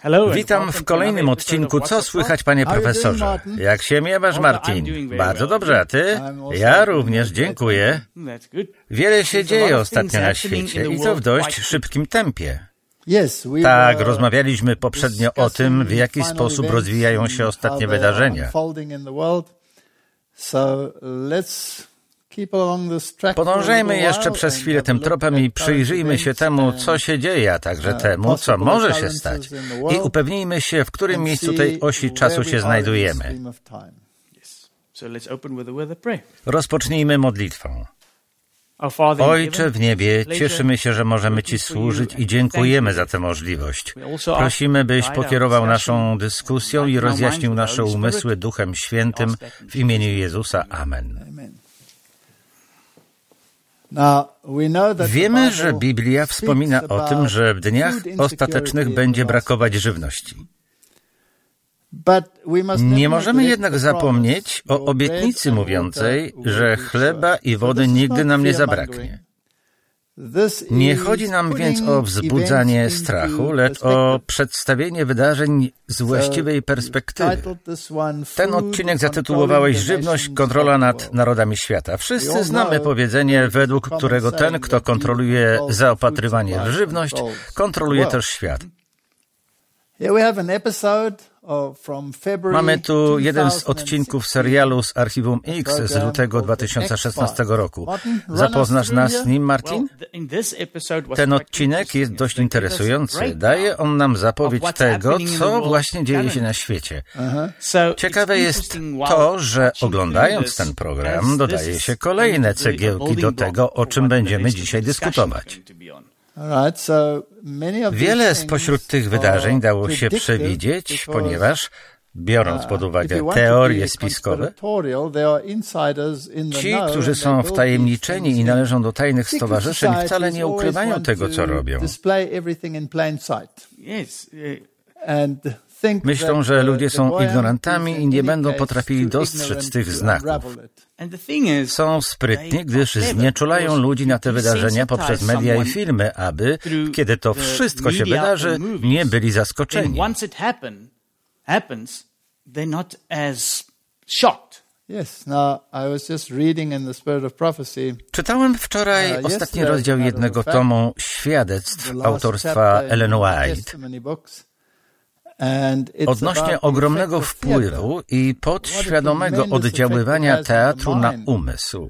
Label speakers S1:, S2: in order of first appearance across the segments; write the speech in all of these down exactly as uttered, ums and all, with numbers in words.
S1: Witam w kolejnym odcinku Co słychać, panie profesorze? Jak się miewasz, Martin? Bardzo dobrze, a ty? Ja również, dziękuję. Wiele się dzieje ostatnio na świecie i to w dość szybkim tempie. Tak, rozmawialiśmy poprzednio o tym, w jaki sposób rozwijają się ostatnie wydarzenia. Podążajmy jeszcze przez chwilę tym tropem i przyjrzyjmy się temu, co się dzieje, a także temu, co może się stać. I upewnijmy się, w którym miejscu tej osi czasu się znajdujemy. Rozpocznijmy modlitwą. Ojcze w niebie, cieszymy się, że możemy Ci służyć i dziękujemy za tę możliwość. Prosimy, byś pokierował naszą dyskusją i rozjaśnił nasze umysły Duchem Świętym w imieniu Jezusa. Amen. Wiemy, że Biblia wspomina o tym, że w dniach ostatecznych będzie brakować żywności. Nie możemy jednak zapomnieć o obietnicy mówiącej, że chleba i wody nigdy nam nie zabraknie. Nie chodzi nam więc o wzbudzanie strachu, lecz o przedstawienie wydarzeń z właściwej perspektywy. Ten odcinek zatytułowałeś Żywność, kontrola nad narodami świata. Wszyscy znamy powiedzenie, według którego ten, kto kontroluje zaopatrywanie w żywność, kontroluje też świat. Mamy tu jeden z odcinków serialu z Archiwum X z lutego dwa tysiące szesnastego roku. Zapoznasz nas z nim, Martin? Ten odcinek jest dość interesujący. Daje on nam zapowiedź tego, co właśnie dzieje się na świecie. Ciekawe jest to, że oglądając ten program dodaje się kolejne cegiełki do tego, o czym będziemy dzisiaj dyskutować. Wiele spośród tych wydarzeń dało się przewidzieć, ponieważ, biorąc pod uwagę teorie spiskowe, ci, którzy są wtajemniczeni i należą do tajnych stowarzyszeń, wcale nie ukrywają tego, co robią. Myślą, że ludzie są ignorantami i nie będą potrafili dostrzec tych znaków. Są sprytni, gdyż znieczulają ludzi na te wydarzenia poprzez media i filmy, aby, kiedy to wszystko się wydarzy, nie byli zaskoczeni. Czytałem wczoraj ostatni rozdział jednego tomu Świadectw autorstwa Ellen White odnośnie ogromnego wpływu i podświadomego oddziaływania teatru na umysł.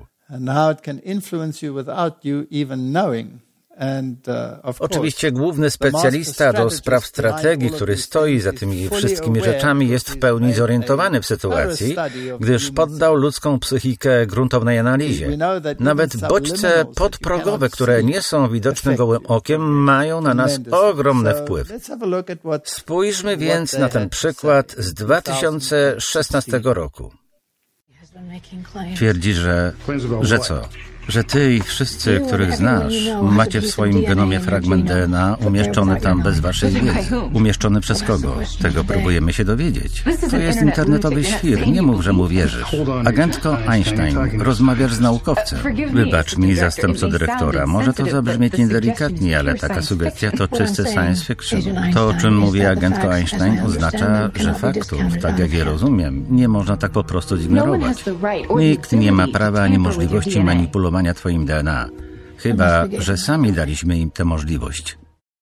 S1: Oczywiście główny specjalista do spraw strategii, który stoi za tymi wszystkimi rzeczami, jest w pełni zorientowany w sytuacji, gdyż poddał ludzką psychikę gruntownej analizie. Nawet bodźce podprogowe, które nie są widoczne gołym okiem, mają na nas ogromny wpływ. Spójrzmy więc na ten przykład z dwa tysiące szesnastego roku. Twierdzi, że... że co? Że ty i wszyscy, których znasz, macie w swoim genomie fragment D N A umieszczony tam bez waszej wiedzy. Umieszczony przez kogo? Tego próbujemy się dowiedzieć. To jest internetowy świr, nie mów, że mu wierzysz. Agentko Einstein, rozmawiasz z naukowcem. Wybacz mi, zastępco dyrektora, może to zabrzmieć niedelikatnie, ale taka sugestia to czysty science fiction. To, o czym mówi agentko Einstein, oznacza, że faktów, tak jak je rozumiem, nie można tak po prostu zignorować. Nikt nie ma prawa ani możliwości manipulowania Twoim D N A. Chyba, że sami daliśmy im tę możliwość.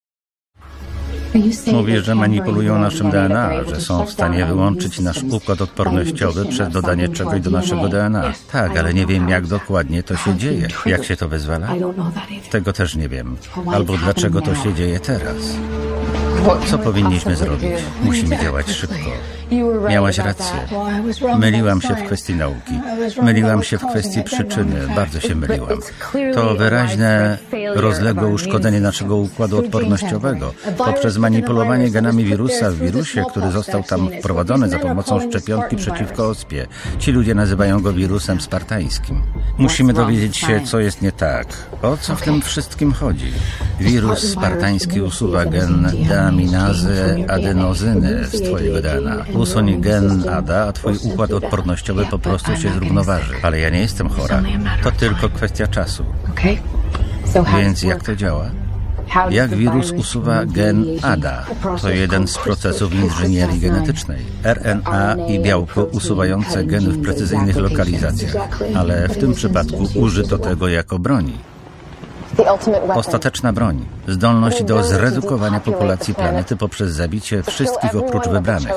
S1: Mówisz, że manipulują naszym D N A, że są w stanie wyłączyć nasz układ odpornościowy przez dodanie czegoś do naszego D N A. Tak, ale nie wiem, jak dokładnie to się dzieje. Jak się to wyzwala? Tego też nie wiem. Albo dlaczego to się dzieje teraz. Co powinniśmy zrobić? Musimy działać szybko. Miałaś rację. Myliłam się w kwestii nauki. Myliłam się w kwestii przyczyny. Bardzo się myliłam. To wyraźne, rozległe uszkodzenie naszego układu odpornościowego poprzez manipulowanie genami wirusa w wirusie, który został tam wprowadzony za pomocą szczepionki przeciwko ospie. Ci ludzie nazywają go wirusem spartańskim. Musimy dowiedzieć się, co jest nie tak. O co w tym wszystkim chodzi? Wirus spartański usuwa gen deaminazy adenozyny z twojego D N A. Usuń gen A D A, a twój układ odpornościowy po prostu się zrównoważy. Ale ja nie jestem chora. To tylko kwestia czasu. Więc jak to działa? Jak wirus usuwa gen A D A? To jeden z procesów inżynierii genetycznej. R N A i białko usuwające geny w precyzyjnych lokalizacjach, ale w tym przypadku użyto tego jako broni. Ostateczna broń. Zdolność do zredukowania populacji planety poprzez zabicie wszystkich oprócz wybranych.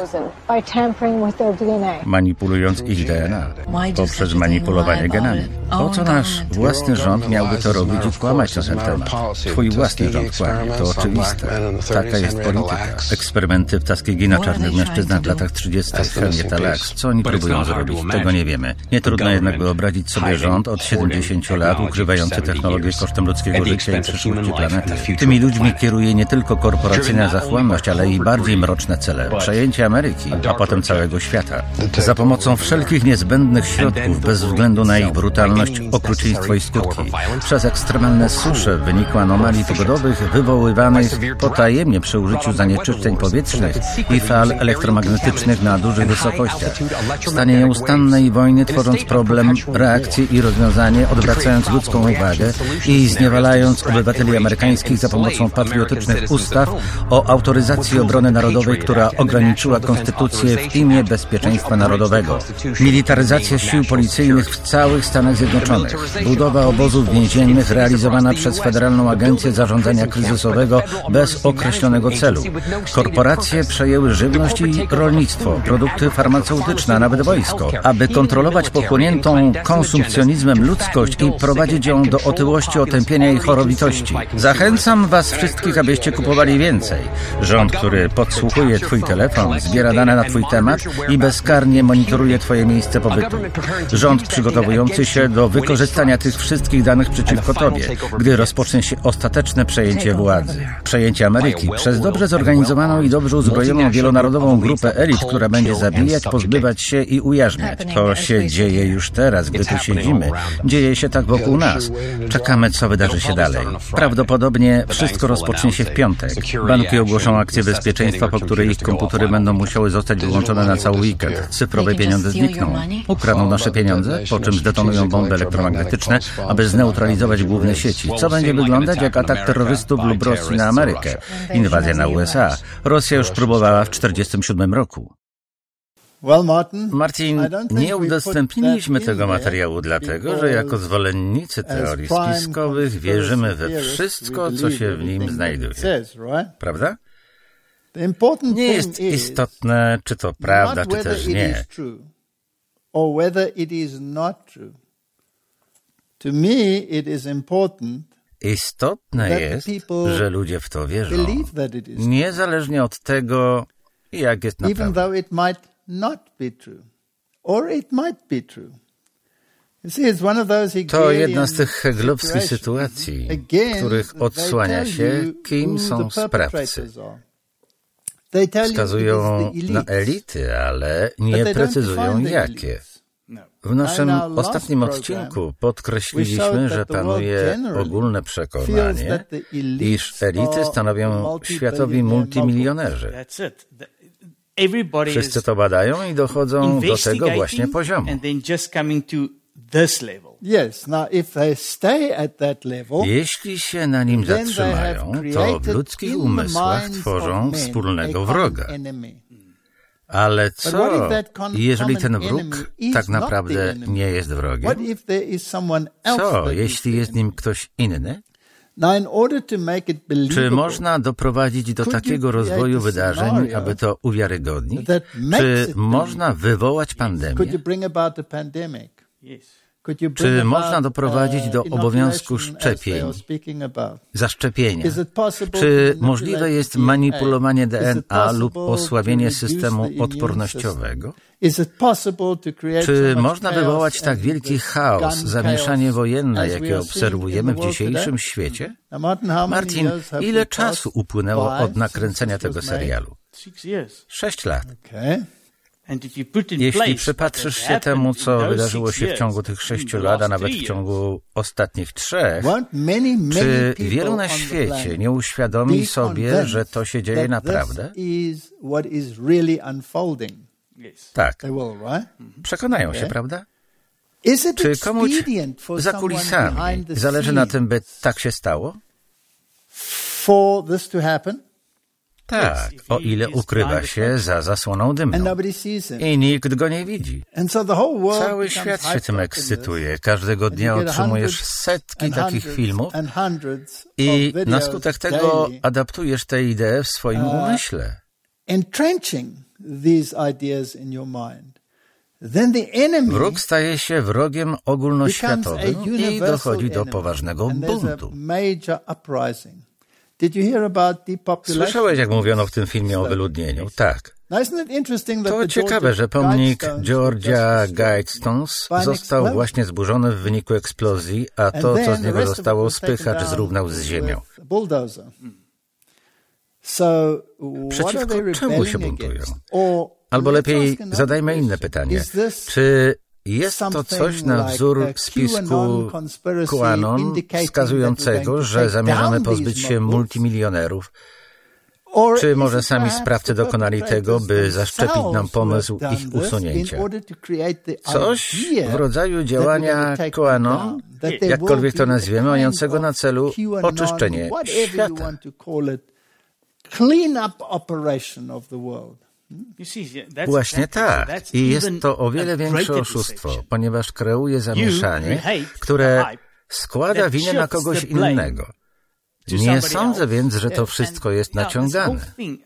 S1: Manipulując ich D N A. Poprzez manipulowanie genami. Po co nasz własny rząd miałby to robić i kłamać na ten temat? Twój własny rząd kłamie, to oczywiste. Taka jest polityka. Eksperymenty w Tuskegee na czarnych mężczyznach w latach trzydziestych w Helmie Talax. Co oni próbują zrobić? Tego nie wiemy. Nie trudno jednak wyobrazić sobie rząd od siedemdziesięciu lat ukrywający technologię kosztem ludzkiego życia i przyszłości planety. Tymi ludźmi kieruje nie tylko korporacyjna zachłanność, ale i bardziej mroczne cele. Przejęcie Ameryki, a potem całego świata. Za pomocą wszelkich niezbędnych środków, bez względu na ich brutalność, okrucieństwo i skutki. Przez ekstremalne susze w wyniku anomalii pogodowych wywoływanych potajemnie przy użyciu zanieczyszczeń powietrznych i fal elektromagnetycznych na dużych wysokościach. W stanie nieustannej wojny, tworząc problem, reakcję i rozwiązanie, odwracając ludzką uwagę i zniewalając obywateli amerykańskich za pomocą patriotycznych ustaw o autoryzacji obrony narodowej, która ograniczyła konstytucję w imię bezpieczeństwa narodowego. Militaryzacja sił policyjnych w całych Stanach Zjednoczonych. Budowa obozów więziennych realizowana przez Federalną Agencję Zarządzania Kryzysowego bez określonego celu. Korporacje przejęły żywność i rolnictwo, produkty farmaceutyczne, a nawet wojsko, aby kontrolować pochłoniętą konsumpcjonizmem ludzkość i prowadzić ją do otyłości, otępienia i chorowitości. Zachęcam was wszystkich, abyście kupowali więcej. Rząd, który podsłuchuje twój telefon, zbiera dane na twój temat i bezkarnie monitoruje twoje miejsce pobytu. Rząd przygotowujący się do wykorzystania tych wszystkich danych przeciwko tobie, gdy rozpocznie się ostateczne przejęcie władzy. Przejęcie Ameryki przez dobrze zorganizowaną i dobrze uzbrojoną wielonarodową grupę elit, która będzie zabijać, pozbywać się i ujarzmiać. To się dzieje już teraz, gdy tu siedzimy. Dzieje się tak wokół nas. Czekamy, co wydarzy się dalej. Prawdopodobnie wszystko rozpocznie się w piątek. Banki ogłoszą akcję bezpieczeństwa, po której ich komputery będą musiały zostać wyłączone na cały weekend. Cyfrowe pieniądze znikną. Ukradną nasze pieniądze, po czym zdetonują bomby elektromagnetyczne, aby zneutralizować główne sieci. Co będzie wyglądać jak atak terrorystów lub Rosji na Amerykę. Inwazja na U S A. Rosja już próbowała w czterdziestym siódmym roku. Martin, nie udostępniliśmy tego materiału dlatego, że jako zwolennicy teorii spiskowych wierzymy we wszystko, co się w nim znajduje. Prawda? Nie jest istotne, czy to prawda, czy też nie. Istotne jest, że ludzie w to wierzą, niezależnie od tego, jak jest naprawdę. To jedna z tych hegelowskich sytuacji, w których odsłania się, kim są sprawcy. Wskazują na elity, ale nie precyzują jakie. W naszym ostatnim odcinku podkreśliliśmy, że panuje ogólne przekonanie, iż elity stanowią światowi multimilionerzy. Wszyscy to badają i dochodzą do tego właśnie poziomu. Jeśli się na nim zatrzymają, to w ludzkich umysłach tworzą wspólnego wroga. Ale co, jeżeli ten wróg tak naprawdę nie jest wrogiem? Co, jeśli jest nim ktoś inny? Czy można doprowadzić do takiego rozwoju wydarzeń, aby to uwiarygodnić? Czy można wywołać pandemię? Czy można doprowadzić do obowiązku szczepień, zaszczepienia? Czy możliwe jest manipulowanie D N A lub osłabienie systemu odpornościowego? Czy można wywołać tak wielki chaos, zamieszanie wojenne, jakie obserwujemy w dzisiejszym świecie? Martin, ile czasu upłynęło od nakręcenia tego serialu? Sześć lat. Jeśli przypatrzysz się temu, co wydarzyło się w ciągu tych sześciu lat, a nawet w ciągu ostatnich trzech, czy wielu na świecie nie uświadomi sobie, że to się dzieje naprawdę? Tak. Przekonają się, prawda? Czy komuś za kulisami zależy na tym, by tak się stało?
S2: For this to happen,
S1: tak, o ile ukrywa się za zasłoną dymną i nikt go nie widzi. Cały świat się tym ekscytuje. Każdego dnia otrzymujesz setki takich filmów i na skutek tego adaptujesz tę ideę w swoim umyśle. Wróg staje się wrogiem ogólnoświatowym i dochodzi do poważnego buntu. Słyszałeś, jak mówiono w tym filmie o wyludnieniu? Tak. To ciekawe, że pomnik Georgia Guidestones został właśnie zburzony w wyniku eksplozji, a to, co z niego zostało, spychacz zrównał z ziemią. Przeciwko czemu się buntują? Albo lepiej zadajmy inne pytanie. Czy jest to coś na wzór spisku QAnon wskazującego, że zamierzamy pozbyć się multimilionerów? Czy może sami sprawcy dokonali tego, by zaszczepić nam pomysł ich usunięcia? Coś w rodzaju działania QAnon, jakkolwiek to nazwiemy, mającego na celu oczyszczenie świata. Właśnie tak. I jest to o wiele większe oszustwo, ponieważ kreuje zamieszanie, które składa winę na kogoś innego. Nie sądzę więc, że to wszystko jest naciągane.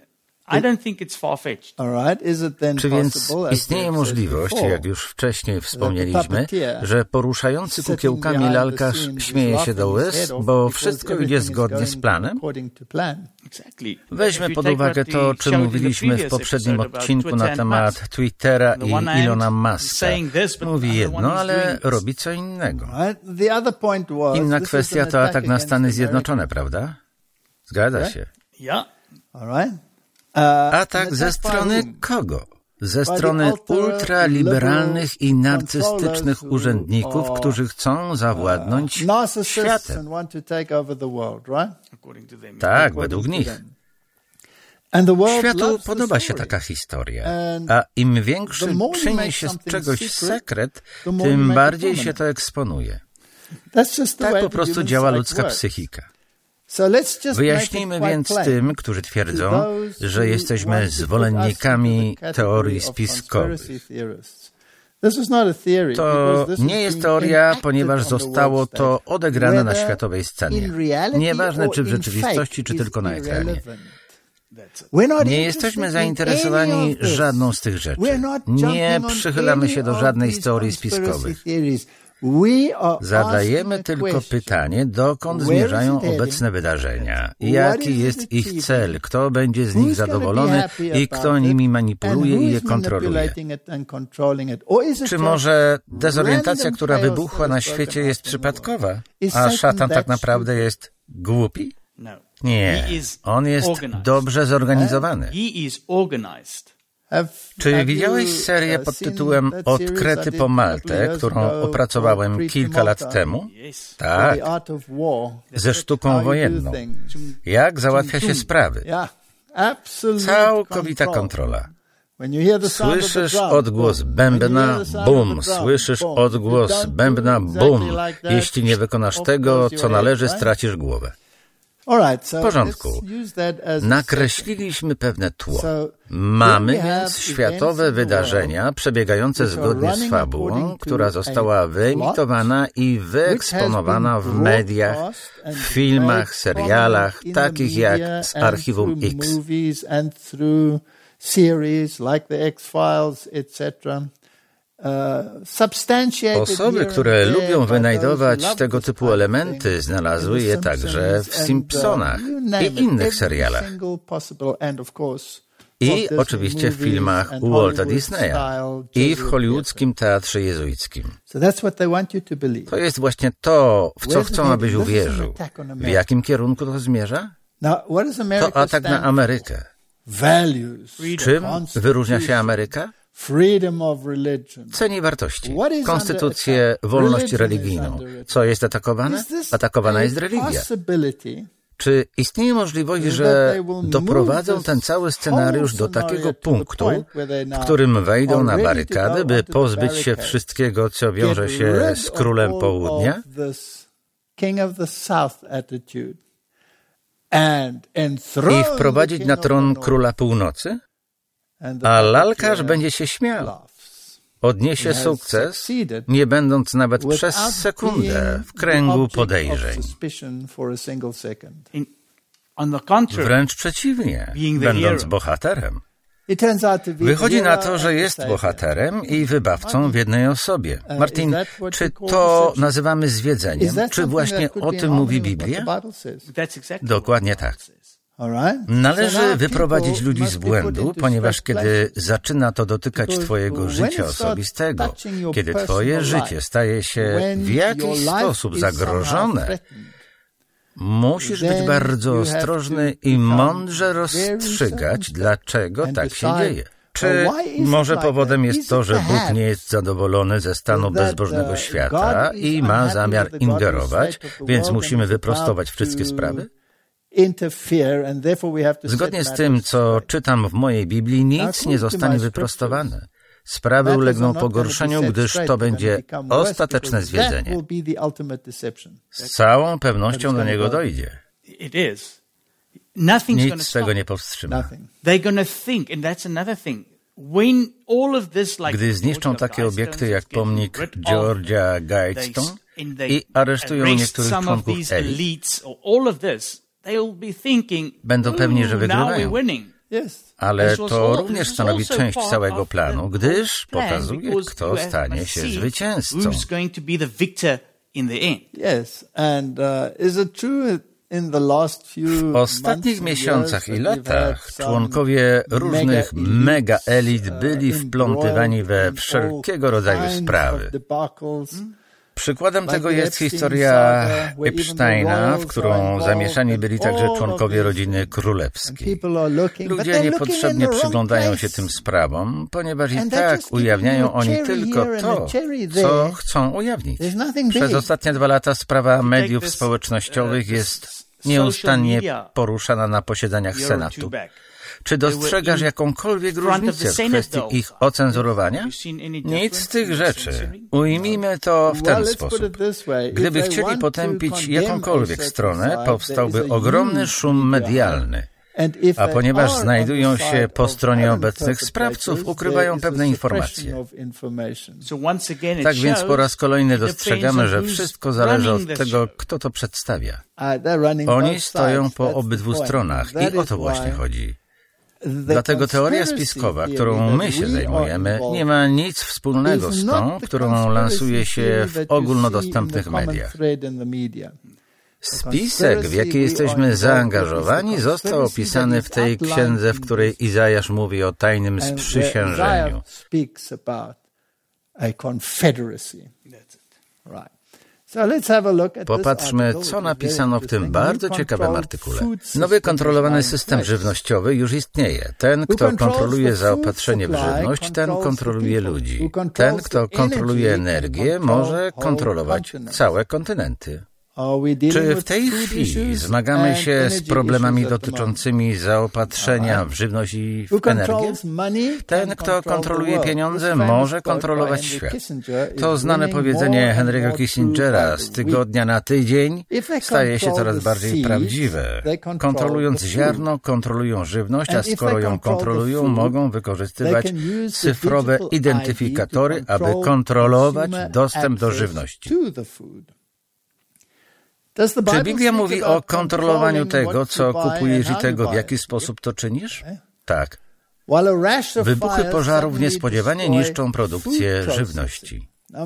S1: Czy więc istnieje możliwość, jak już wcześniej wspomnieliśmy, że poruszający kukiełkami lalkarz śmieje się do łez, bo wszystko idzie zgodnie z planem? Weźmy pod uwagę to, o czym mówiliśmy w poprzednim odcinku na temat Twittera i Ilona Muska. Mówi jedno, ale robi co innego. Inna kwestia to atak na Stany Zjednoczone, prawda? Zgadza się. Atak ze strony kogo? Ze strony ultraliberalnych i narcystycznych urzędników, którzy chcą zawładnąć światem. Tak, według nich. Światu podoba się taka historia, a im większy czyni się z czegoś sekret, tym bardziej się to eksponuje. Tak po prostu działa ludzka psychika. Wyjaśnijmy więc tym, którzy twierdzą, że jesteśmy zwolennikami teorii spiskowych. To nie jest teoria, ponieważ zostało to odegrane na światowej scenie. Nieważne, czy w rzeczywistości, czy tylko na ekranie. Nie jesteśmy zainteresowani żadną z tych rzeczy. Nie przychylamy się do żadnej z teorii spiskowych. Zadajemy tylko pytanie, dokąd zmierzają obecne wydarzenia, jaki jest ich cel, kto będzie z nich zadowolony i kto nimi manipuluje i je kontroluje. Czy może dezorientacja, która wybuchła na świecie, jest przypadkowa, a szatan tak naprawdę jest głupi? Nie, on jest dobrze zorganizowany. Czy widziałeś serię pod tytułem Odkrety po Maltę, którą opracowałem kilka lat temu? Tak, ze sztuką wojenną. Jak załatwia się sprawy? Całkowita kontrola. Słyszysz odgłos bębna, bum, słyszysz odgłos bębna, bum. Jeśli nie wykonasz tego, co należy, stracisz głowę. W porządku. Nakreśliliśmy pewne tło. Mamy więc światowe wydarzenia przebiegające zgodnie z fabułą, która została wyemitowana i wyeksponowana w mediach, w filmach, serialach, takich jak z Archiwum X. Osoby, które lubią wynajdować tego typu elementy, znalazły je także w Simpsonach i innych serialach. I oczywiście w filmach u Walta Disneya i w hollywoodzkim teatrze jezuickim. To jest właśnie to, w co chcą, abyś uwierzył. W jakim kierunku to zmierza? To atak na Amerykę. Czym wyróżnia się Ameryka? Ceni wartości, konstytucję, wolność religijną. Co jest atakowane? Atakowana jest religia. Czy istnieje możliwość, że doprowadzą ten cały scenariusz do takiego punktu, w którym wejdą na barykady, by pozbyć się wszystkiego, co wiąże się z królem południa? i wprowadzić na tron króla północy, a lalkarz będzie się śmiał. Odniesie sukces, nie będąc nawet przez sekundę w kręgu podejrzeń. Wręcz przeciwnie, będąc bohaterem. Wychodzi na to, że jest bohaterem i wybawcą w jednej osobie. Martin, czy to nazywamy zwiedzeniem? Czy właśnie o tym mówi Biblia? Dokładnie tak. Należy wyprowadzić ludzi z błędu, ponieważ kiedy zaczyna to dotykać twojego życia osobistego, kiedy twoje życie staje się w jakiś sposób zagrożone, musisz być bardzo ostrożny i mądrze rozstrzygać, dlaczego tak się dzieje. Czy może powodem jest to, że Bóg nie jest zadowolony ze stanu bezbożnego świata i ma zamiar ingerować, więc musimy wyprostować wszystkie sprawy? Zgodnie z tym, co czytam w mojej Biblii, nic nie zostanie wyprostowane. Sprawy ulegną pogorszeniu, gdyż to będzie ostateczne zwiedzenie. Z całą pewnością do niego dojdzie. Nic z tego nie powstrzyma. Gdy zniszczą takie obiekty jak pomnik Georgia Guidestone i aresztują niektórych członków elit, będą pewni, że wygrywają. Ale to również stanowi część całego planu, gdyż pokazuje, kto stanie się zwycięzcą. W ostatnich miesiącach i latach członkowie różnych mega-elit byli wplątywani we wszelkiego rodzaju sprawy. Przykładem tego jest historia Epsteina, w którą zamieszani byli także członkowie rodziny królewskiej. Ludzie niepotrzebnie przyglądają się tym sprawom, ponieważ i tak ujawniają oni tylko to, co chcą ujawnić. Przez ostatnie dwa lata sprawa mediów społecznościowych jest nieustannie poruszana na posiedzeniach Senatu. Czy dostrzegasz jakąkolwiek różnicę w kwestii ich ocenzurowania? Nic z tych rzeczy. Ujmijmy to w ten sposób. Gdyby chcieli potępić jakąkolwiek stronę, powstałby ogromny szum medialny. A ponieważ znajdują się po stronie obecnych sprawców, ukrywają pewne informacje. Tak więc po raz kolejny dostrzegamy, że wszystko zależy od tego, kto to przedstawia. Oni stoją po obydwu stronach i o to właśnie chodzi. Dlatego teoria spiskowa, którą my się zajmujemy, nie ma nic wspólnego z tą, którą lansuje się w ogólnodostępnych mediach. Spisek, w jaki jesteśmy zaangażowani, został opisany w tej księdze, w której Izajasz mówi o tajnym sprzysiężeniu. Popatrzmy, co napisano w tym bardzo ciekawym artykule. Nowy kontrolowany system żywnościowy już istnieje. Ten, kto kontroluje zaopatrzenie w żywność, ten kontroluje ludzi. Ten, kto kontroluje energię, może kontrolować całe kontynenty. Czy w tej chwili zmagamy się z problemami dotyczącymi zaopatrzenia w żywność i w energię? Ten, kto kontroluje pieniądze, może kontrolować świat. To znane powiedzenie Henry'ego Kissingera z tygodnia na tydzień staje się coraz bardziej prawdziwe. Kontrolując ziarno, kontrolują żywność, a skoro ją kontrolują, mogą wykorzystywać cyfrowe identyfikatory, aby kontrolować dostęp do żywności. Czy Biblia mówi o kontrolowaniu tego, co kupujesz i tego, w jaki sposób to czynisz? Tak. Wybuchy pożarów niespodziewanie niszczą produkcję żywności.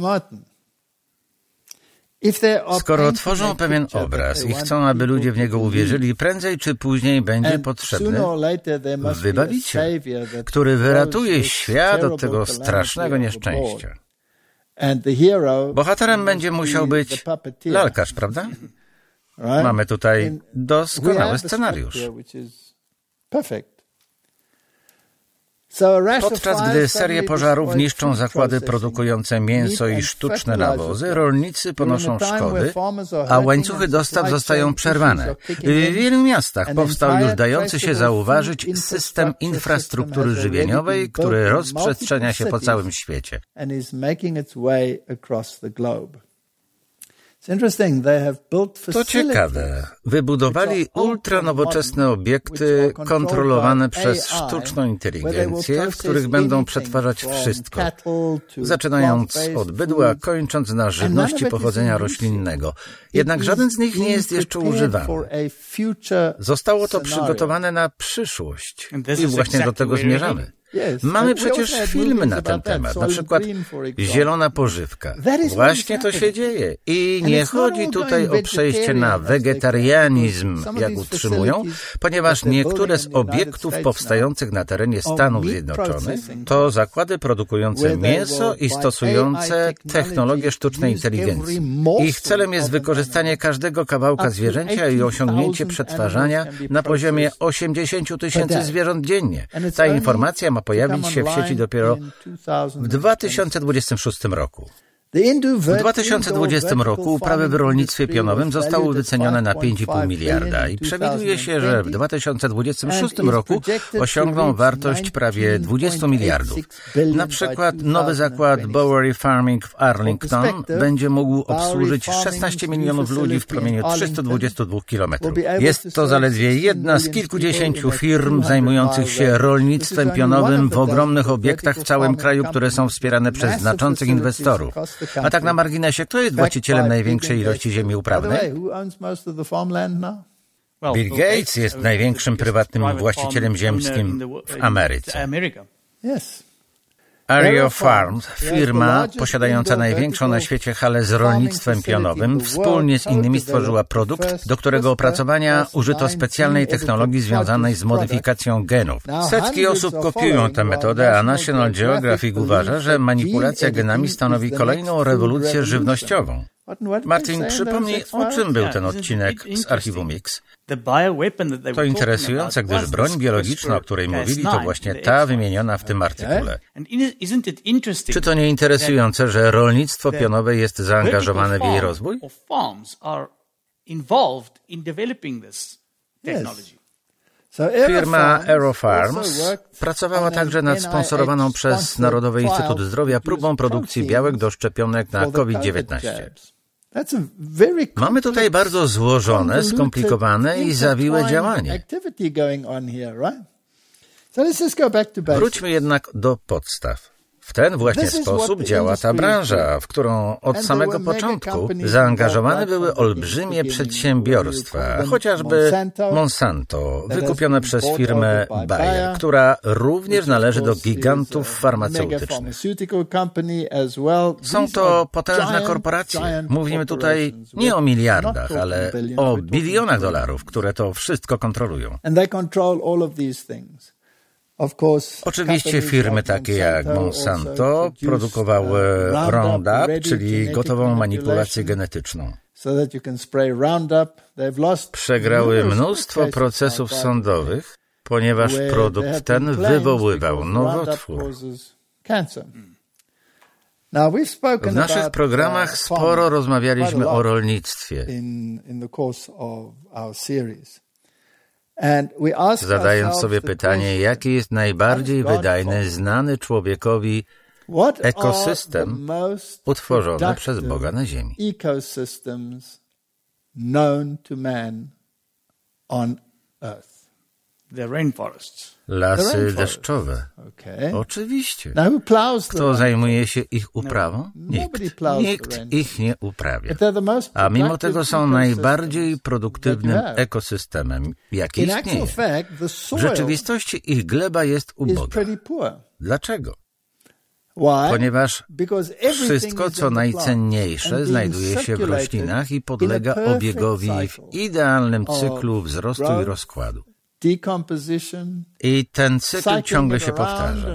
S1: Skoro tworzą pewien obraz i chcą, aby ludzie w niego uwierzyli, prędzej czy później będzie potrzebny wybawiciel, który wyratuje świat od tego strasznego nieszczęścia. Bohaterem będzie musiał być lalkarz, prawda? Mamy tutaj doskonały scenariusz. Podczas gdy serie pożarów niszczą zakłady produkujące mięso i sztuczne nawozy, rolnicy ponoszą szkody, a łańcuchy dostaw zostają przerwane. W wielu miastach powstał już dający się zauważyć system infrastruktury żywieniowej, który rozprzestrzenia się po całym świecie. To ciekawe. Wybudowali ultranowoczesne obiekty kontrolowane przez sztuczną inteligencję, w których będą przetwarzać wszystko, zaczynając od bydła, kończąc na żywności pochodzenia roślinnego. Jednak żaden z nich nie jest jeszcze używany. Zostało to przygotowane na przyszłość i właśnie do tego zmierzamy. Mamy przecież filmy na ten temat, na przykład Zielona pożywka. Właśnie to się dzieje. I nie chodzi tutaj o przejście na wegetarianizm, jak utrzymują, ponieważ niektóre z obiektów powstających na terenie Stanów Zjednoczonych to zakłady produkujące mięso i stosujące technologię sztucznej inteligencji. Ich celem jest wykorzystanie każdego kawałka zwierzęcia i osiągnięcie przetwarzania na poziomie osiemdziesiąt tysięcy zwierząt dziennie. Ta informacja ma pojawić się w sieci dopiero w dwa tysiące dwudziestym szóstym roku. W dwa tysiące dwudziestym roku uprawy w rolnictwie pionowym zostały wycenione na pięć i pół miliarda i przewiduje się, że w dwa tysiące dwudziestym szóstym roku osiągną wartość prawie dwadzieścia miliardów. Na przykład nowy zakład Bowery Farming w Arlington będzie mógł obsłużyć szesnaście milionów ludzi w promieniu trzysta dwadzieścia dwa kilometrów. Jest to zaledwie jedna z kilkudziesięciu firm zajmujących się rolnictwem pionowym w ogromnych obiektach w całym kraju, które są wspierane przez znaczących inwestorów. A tak na marginesie, kto jest właścicielem największej ilości ziemi uprawnej? Bill Gates jest największym prywatnym właścicielem ziemskim w Ameryce. Ario Farms, firma posiadająca największą na świecie halę z rolnictwem pionowym, wspólnie z innymi stworzyła produkt, do którego opracowania użyto specjalnej technologii związanej z modyfikacją genów. Setki osób kopiują tę metodę, a National Geographic uważa, że manipulacja genami stanowi kolejną rewolucję żywnościową. Martin, przypomnij, o czym był ten odcinek z Archiwum X? To interesujące, gdyż broń biologiczna, o której mówili, to właśnie ta wymieniona w tym artykule. Czy to nie interesujące, że rolnictwo pionowe jest zaangażowane w jej rozwój? Firma Aero Farms pracowała także nad sponsorowaną przez Narodowy Instytut Zdrowia próbą produkcji białek do szczepionek na COVID dziewiętnaście. Mamy tutaj bardzo złożone, skomplikowane i zawiłe działanie. Wróćmy jednak do podstaw. W ten właśnie sposób działa ta branża, w którą od samego początku zaangażowane były olbrzymie przedsiębiorstwa, chociażby Monsanto, wykupione przez firmę Bayer, która również należy do gigantów farmaceutycznych. Są to potężne korporacje. Mówimy tutaj nie o miliardach, ale o bilionach dolarów, które to wszystko kontrolują. Oczywiście firmy takie jak Monsanto produkowały Roundup, czyli gotową manipulację genetyczną. Przegrały mnóstwo procesów sądowych, ponieważ produkt ten wywoływał nowotwór. W naszych programach sporo rozmawialiśmy o rolnictwie. Zadając sobie pytanie, jaki jest najbardziej wydajny, znany człowiekowi ekosystem utworzony przez Boga na ziemi. Lasy deszczowe. Oczywiście. Kto zajmuje się ich uprawą? Nikt. Nikt ich nie uprawia. A mimo tego są najbardziej produktywnym ekosystemem, jaki istnieje. W rzeczywistości ich gleba jest uboga. Dlaczego? Ponieważ wszystko, co najcenniejsze, znajduje się w roślinach i podlega obiegowi w idealnym cyklu wzrostu i rozkładu. I ten cykl ciągle się powtarza.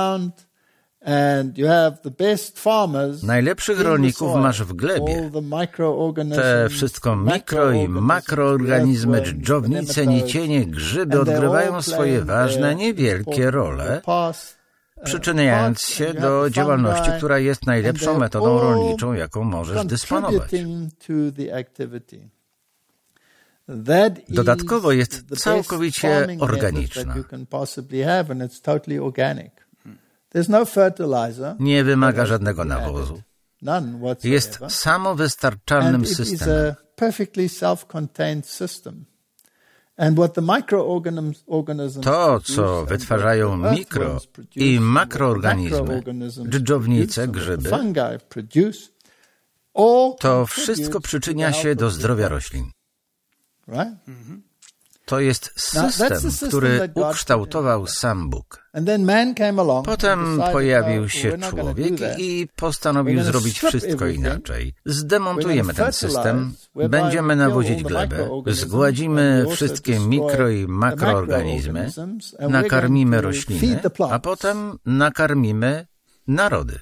S1: Najlepszych rolników masz w glebie. Te wszystko mikro i makroorganizmy, dżdżownice, nicienie, grzyby odgrywają swoje ważne, niewielkie role, przyczyniając się do działalności, która jest najlepszą metodą rolniczą, jaką możesz dysponować. Dodatkowo jest całkowicie organiczna. Nie wymaga żadnego nawozu, jest samowystarczalnym systemem. To, co wytwarzają mikro- i makroorganizmy, dżdżownice, grzyby, to wszystko przyczynia się do zdrowia roślin. To jest system, który ukształtował sam Bóg. Potem pojawił się człowiek i postanowił zrobić wszystko inaczej. Zdemontujemy ten system, będziemy nawozić glebę, zgładzimy wszystkie mikro- i makroorganizmy, nakarmimy rośliny, a potem nakarmimy narody.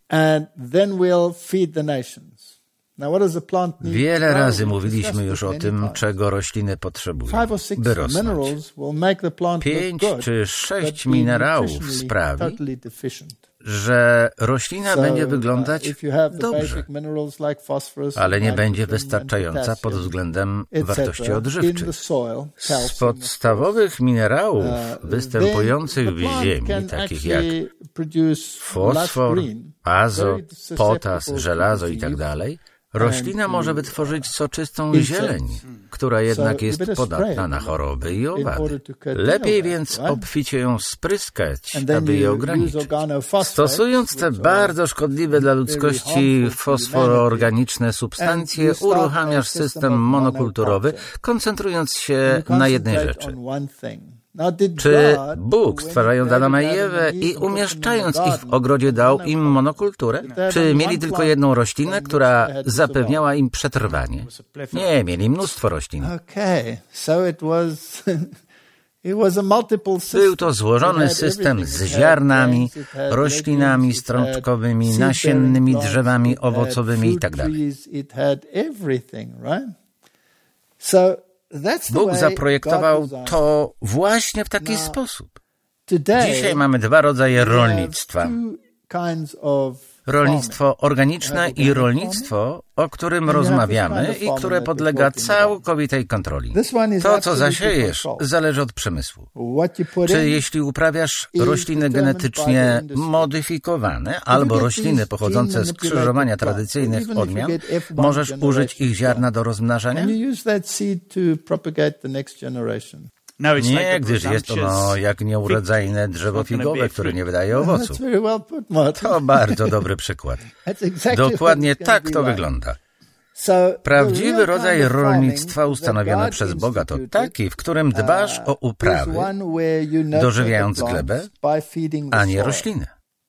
S1: Wiele razy mówiliśmy już o tym, czego rośliny potrzebują, by rosnąć. Pięć czy sześć minerałów sprawi, że roślina będzie wyglądać dobrze, ale nie będzie wystarczająca pod względem wartości odżywczych. Z podstawowych minerałów występujących w ziemi, takich jak fosfor, azot, potas, żelazo itd., roślina może wytworzyć soczystą zieleń, która jednak jest podatna na choroby i owady. Lepiej więc obficie ją spryskać, aby je ograniczyć. Stosując te bardzo szkodliwe dla ludzkości fosforoorganiczne substancje, uruchamiasz system monokulturowy, koncentrując się na jednej rzeczy. Czy Bóg, stwarzając Adama i Ewę i umieszczając ich w ogrodzie, dał im monokulturę? Czy mieli tylko jedną roślinę, która zapewniała im przetrwanie? Nie, mieli mnóstwo roślin. Był to złożony system z ziarnami, roślinami strączkowymi, nasiennymi drzewami owocowymi itd. Bóg zaprojektował to właśnie w taki sposób. Dzisiaj mamy dwa rodzaje rolnictwa. Rolnictwo organiczne i rolnictwo, o którym rozmawiamy i które podlega całkowitej kontroli. To, co zasiejesz, zależy od przemysłu. Czy jeśli uprawiasz rośliny genetycznie modyfikowane albo rośliny pochodzące z krzyżowania tradycyjnych odmian, możesz użyć ich ziarna do rozmnażania? Nie, gdyż jest ono jak nieurodzajne drzewo figowe, które nie wydaje owoców. To bardzo dobry przykład. Dokładnie tak to wygląda. Prawdziwy rodzaj rolnictwa ustanowiony przez Boga to taki, w którym dbasz o uprawy, dożywiając glebę, a nie rośliny.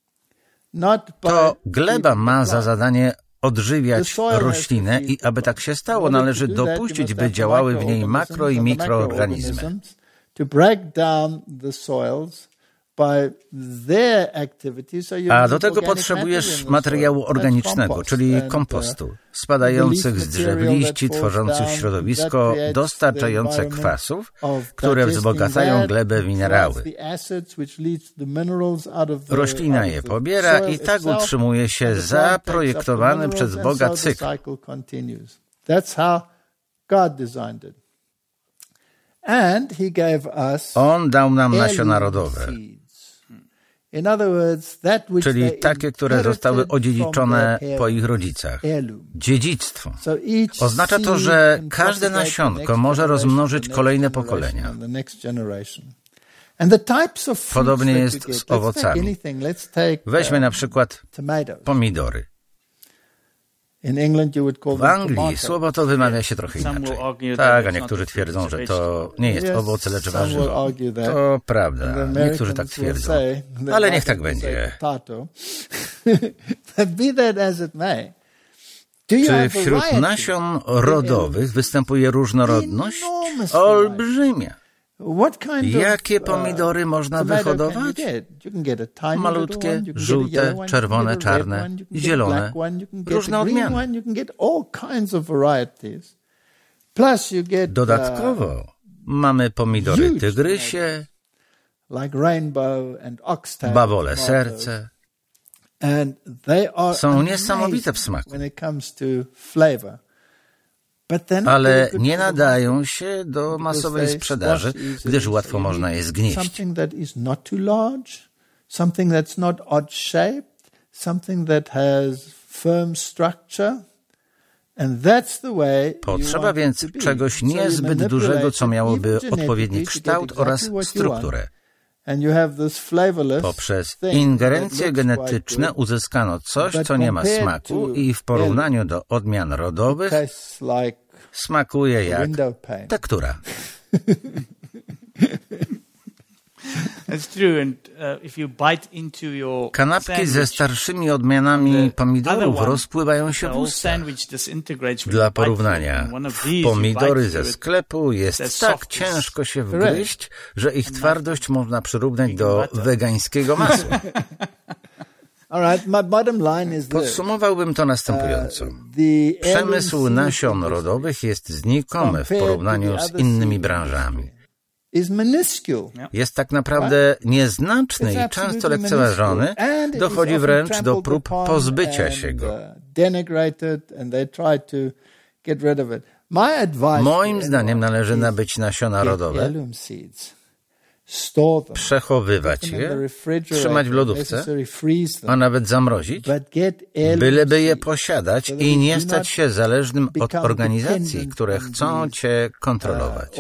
S1: To gleba ma za zadanie odżywiać roślinę i aby tak się stało, należy dopuścić, by działały w niej makro- i mikroorganizmy. A do tego potrzebujesz materiału organicznego, czyli kompostu, spadających z drzew liści, tworzących środowisko, dostarczające kwasów, które wzbogacają glebę w minerały. Roślina je pobiera i tak utrzymuje się zaprojektowany przez Boga cykl. On dał nam nasiona rodowe, czyli takie, które zostały odziedziczone po ich rodzicach. Dziedzictwo. Oznacza to, że każde nasionko może rozmnożyć kolejne pokolenia. Podobnie jest z owocami. Weźmy na przykład pomidory. W Anglii słowo to wymawia się trochę inaczej. Tak, a niektórzy twierdzą, że to nie jest owoc, lecz warzywo. To prawda, niektórzy tak twierdzą. Ale niech tak będzie. Czy wśród nasion rodowych występuje różnorodność? Olbrzymia. Jakie pomidory można wyhodować? Malutkie, żółte, czerwone, czarne, zielone, różne odmiany. Dodatkowo mamy pomidory tygrysie, bawole serce. Są niesamowite w smaku, ale nie nadają się do masowej sprzedaży, gdyż łatwo można je zgnieść.
S2: firm structure. And that's the way
S1: Potrzeba więc czegoś niezbyt dużego, co miałoby odpowiedni kształt oraz strukturę. Poprzez ingerencje genetyczne uzyskano coś, co nie ma smaku i w porównaniu do odmian rodowych smakuje jak tektura. Kanapki ze starszymi odmianami pomidorów rozpływają się w ustach. Dla porównania, w pomidory ze sklepu jest tak ciężko się wgryźć, że ich twardość można przyrównać do wegańskiego masła. Podsumowałbym to następująco. Przemysł nasion rodowych jest znikomy w porównaniu z innymi branżami. Jest tak naprawdę nieznaczny i często lekceważony, dochodzi wręcz do prób pozbycia się go. Moim zdaniem należy nabyć nasiona rodowe, przechowywać je, trzymać w lodówce, a nawet zamrozić, byleby je posiadać i nie stać się zależnym od organizacji, które chcą cię kontrolować.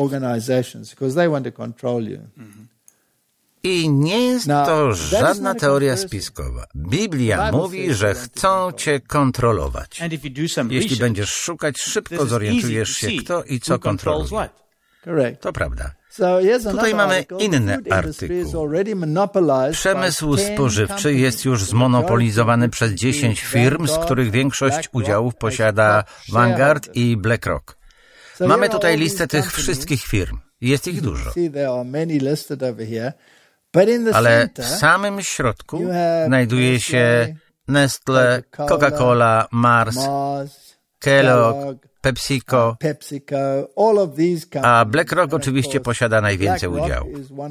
S1: I nie jest to żadna teoria spiskowa. Biblia mówi, że chcą cię kontrolować. Jeśli będziesz szukać, szybko zorientujesz się, kto i co kontroluje. To prawda. Tutaj mamy inny artykuł. Przemysł spożywczy jest już zmonopolizowany przez dziesięć firm, z których większość udziałów posiada Vanguard i BlackRock. Mamy tutaj listę tych wszystkich firm. Jest ich dużo. Ale w samym środku znajduje się Nestle, Coca-Cola, Mars, Kellogg, PepsiCo, a BlackRock oczywiście posiada najwięcej udziałów.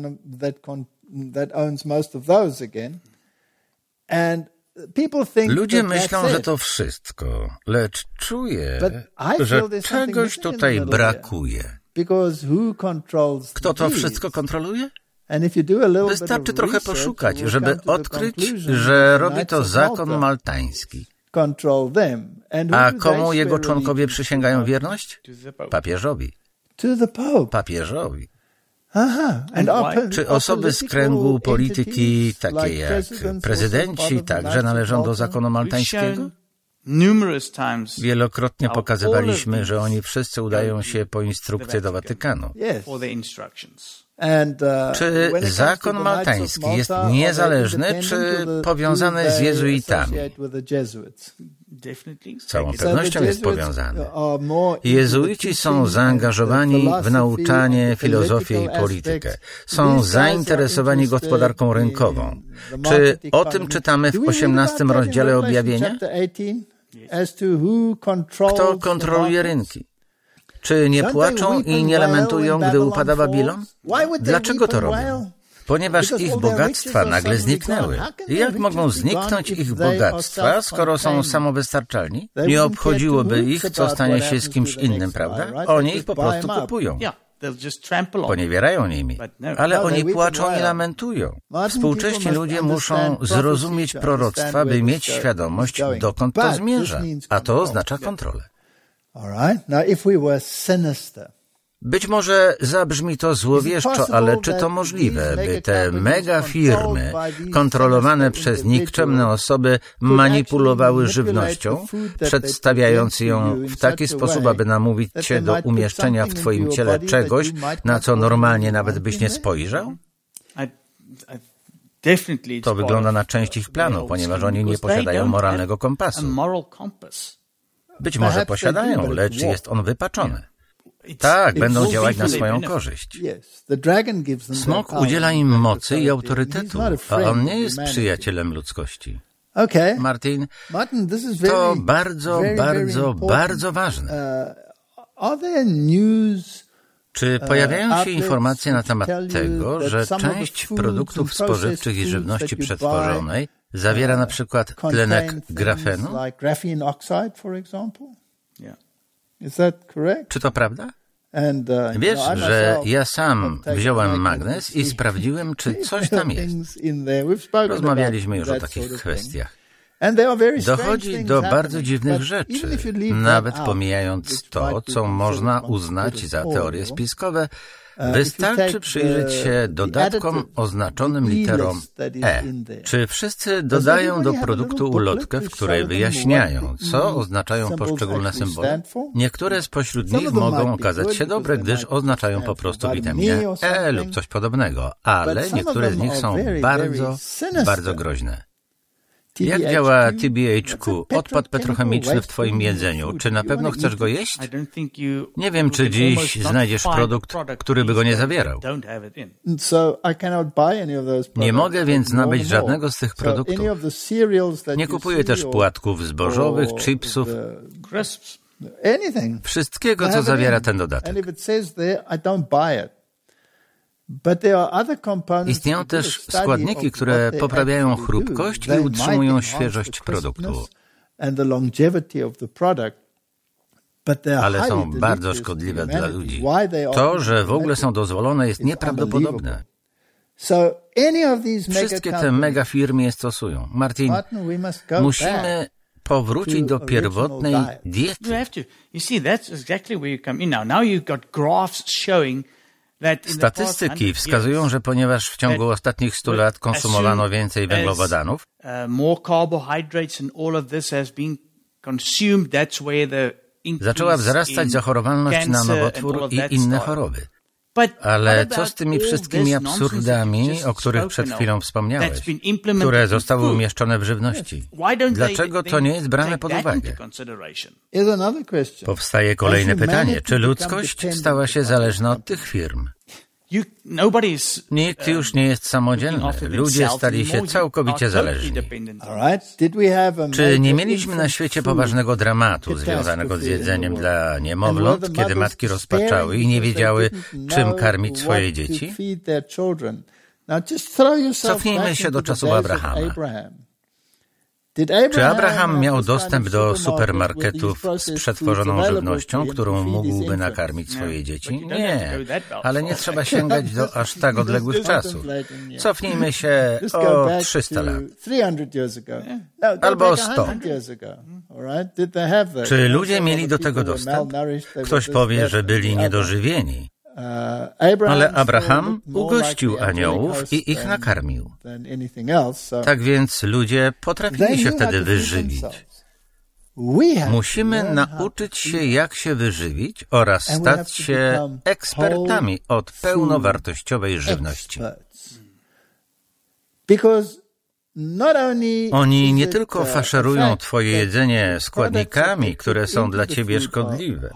S1: Ludzie myślą, że to wszystko, lecz czuję, że czegoś tutaj brakuje. Kto to wszystko kontroluje? Wystarczy trochę poszukać, żeby odkryć, że robi to zakon maltański. A komu jego członkowie przysięgają wierność? Papieżowi. Papieżowi. Czy osoby z kręgu polityki, takie jak prezydenci, także należą do zakonu maltańskiego? Wielokrotnie pokazywaliśmy, że oni wszyscy udają się po instrukcję do Watykanu. Czy zakon maltański jest niezależny, czy powiązany z jezuitami? Z całą pewnością jest powiązany. Jezuici są zaangażowani w nauczanie, filozofię i politykę. Są zainteresowani gospodarką rynkową. Czy o tym czytamy w osiemnastym rozdziale Objawienia? Kto kontroluje rynki? Czy nie płaczą i nie lamentują, gdy upada Babilon? Dlaczego to robią? Ponieważ ich bogactwa nagle zniknęły. Jak mogą zniknąć ich bogactwa, skoro są samowystarczalni? Nie obchodziłoby ich, co stanie się z kimś innym, prawda? Oni ich po prostu kupują. Poniewierają nimi. Ale oni płaczą i lamentują. Współcześni ludzie muszą zrozumieć proroctwa, by mieć świadomość, dokąd to zmierza. A to oznacza kontrolę. Być może zabrzmi to złowieszczo, ale czy to możliwe, by te mega firmy kontrolowane przez nikczemne osoby manipulowały żywnością, przedstawiając ją w taki sposób, aby namówić cię do umieszczenia w twoim ciele czegoś, na co normalnie nawet byś nie spojrzał? To wygląda na część ich planu, ponieważ oni nie posiadają moralnego kompasu. Być może posiadają, lecz jest on wypaczony. Tak, będą działać na swoją korzyść. Smok udziela im mocy i autorytetu, a on nie jest przyjacielem ludzkości. Martin, to bardzo, bardzo, bardzo ważne. Czy pojawiają się informacje na temat tego, że część produktów spożywczych i żywności przetworzonej zawiera na przykład tlenek grafenu? Czy to prawda? Wiesz, że ja sam wziąłem magnes i sprawdziłem, czy coś tam jest. Rozmawialiśmy już o takich kwestiach. Dochodzi do bardzo dziwnych rzeczy, nawet pomijając to, co można uznać za teorie spiskowe. Wystarczy przyjrzeć się dodatkom oznaczonym literą E. Czy wszyscy dodają do produktu ulotkę, w której wyjaśniają, co oznaczają poszczególne symbole? Niektóre spośród nich mogą okazać się dobre, gdyż oznaczają po prostu witaminę E lub coś podobnego, ale niektóre z nich są bardzo, bardzo groźne. Jak działa T B H Q, odpad petrochemiczny w twoim jedzeniu? Czy na pewno chcesz go jeść? Nie wiem, czy dziś znajdziesz produkt, który by go nie zawierał. Nie mogę więc nabyć żadnego z tych produktów. Nie kupuję też płatków zbożowych, chipsów, wszystkiego, co zawiera ten dodatek. Istnieją też składniki, które poprawiają chrupkość i utrzymują świeżość produktu, ale są bardzo szkodliwe dla ludzi. To, że w ogóle są dozwolone, jest nieprawdopodobne. Wszystkie te mega firmy je stosują. Martin, musimy powrócić do pierwotnej diety. Statystyki wskazują, że ponieważ w ciągu ostatnich stu lat konsumowano więcej węglowodanów, zaczęła wzrastać zachorowalność na nowotwór i inne choroby. Ale co z tymi wszystkimi absurdami, o których przed chwilą wspomniałeś, które zostały umieszczone w żywności? Dlaczego to nie jest brane pod uwagę? Powstaje kolejne pytanie. Czy ludzkość stała się zależna od tych firm? Nikt już nie jest samodzielny. Ludzie stali się całkowicie zależni. Czy nie mieliśmy na świecie poważnego dramatu związanego z jedzeniem dla niemowląt, kiedy matki rozpaczały i nie wiedziały, czym karmić swoje dzieci? Cofnijmy się do czasów Abrahama. Czy Abraham miał dostęp do supermarketów z przetworzoną żywnością, którą mógłby nakarmić swoje dzieci? Nie, ale nie trzeba sięgać do aż tak odległych czasów. Cofnijmy się o trzysta lat. Albo sto. Czy ludzie mieli do tego dostęp? Ktoś powie, że byli niedożywieni. Ale Abraham ugościł aniołów i ich nakarmił. Tak więc ludzie potrafili się wtedy wyżywić. Musimy nauczyć się, jak się wyżywić oraz stać się ekspertami od pełnowartościowej żywności. Oni nie tylko faszerują twoje jedzenie składnikami, które są dla ciebie szkodliwe.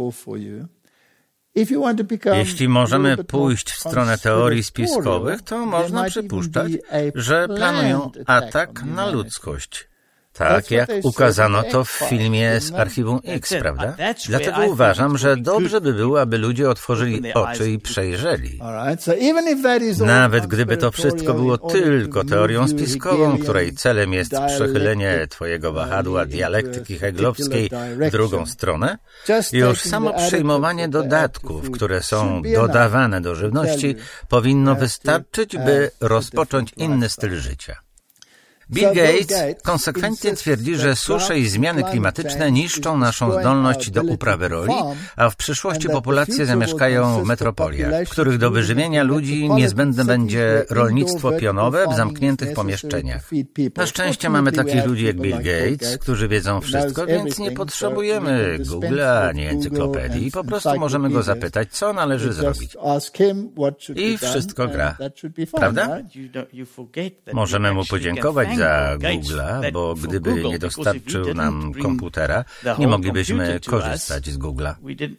S1: Jeśli możemy pójść w stronę teorii spiskowych, to można przypuszczać, że planują atak na ludzkość. Tak jak ukazano to w filmie z Archiwum X, prawda? Dlatego uważam, że dobrze by było, aby ludzie otworzyli oczy i przejrzeli. Nawet gdyby to wszystko było tylko teorią spiskową, której celem jest przechylenie twojego wahadła dialektyki heglowskiej w drugą stronę, już samo przyjmowanie dodatków, które są dodawane do żywności, powinno wystarczyć, by rozpocząć inny styl życia. Bill Gates konsekwentnie twierdzi, że susze i zmiany klimatyczne niszczą naszą zdolność do uprawy roli, a w przyszłości populacje zamieszkają w metropoliach, w których do wyżywienia ludzi niezbędne będzie rolnictwo pionowe w zamkniętych pomieszczeniach. Na szczęście mamy takich ludzi jak Bill Gates, którzy wiedzą wszystko, więc nie potrzebujemy Google'a ani encyklopedii. Po prostu możemy go zapytać, co należy zrobić. I wszystko gra. Prawda? Możemy mu podziękować za Google'a, bo gdyby nie dostarczył nam komputera, nie moglibyśmy korzystać z Google'a.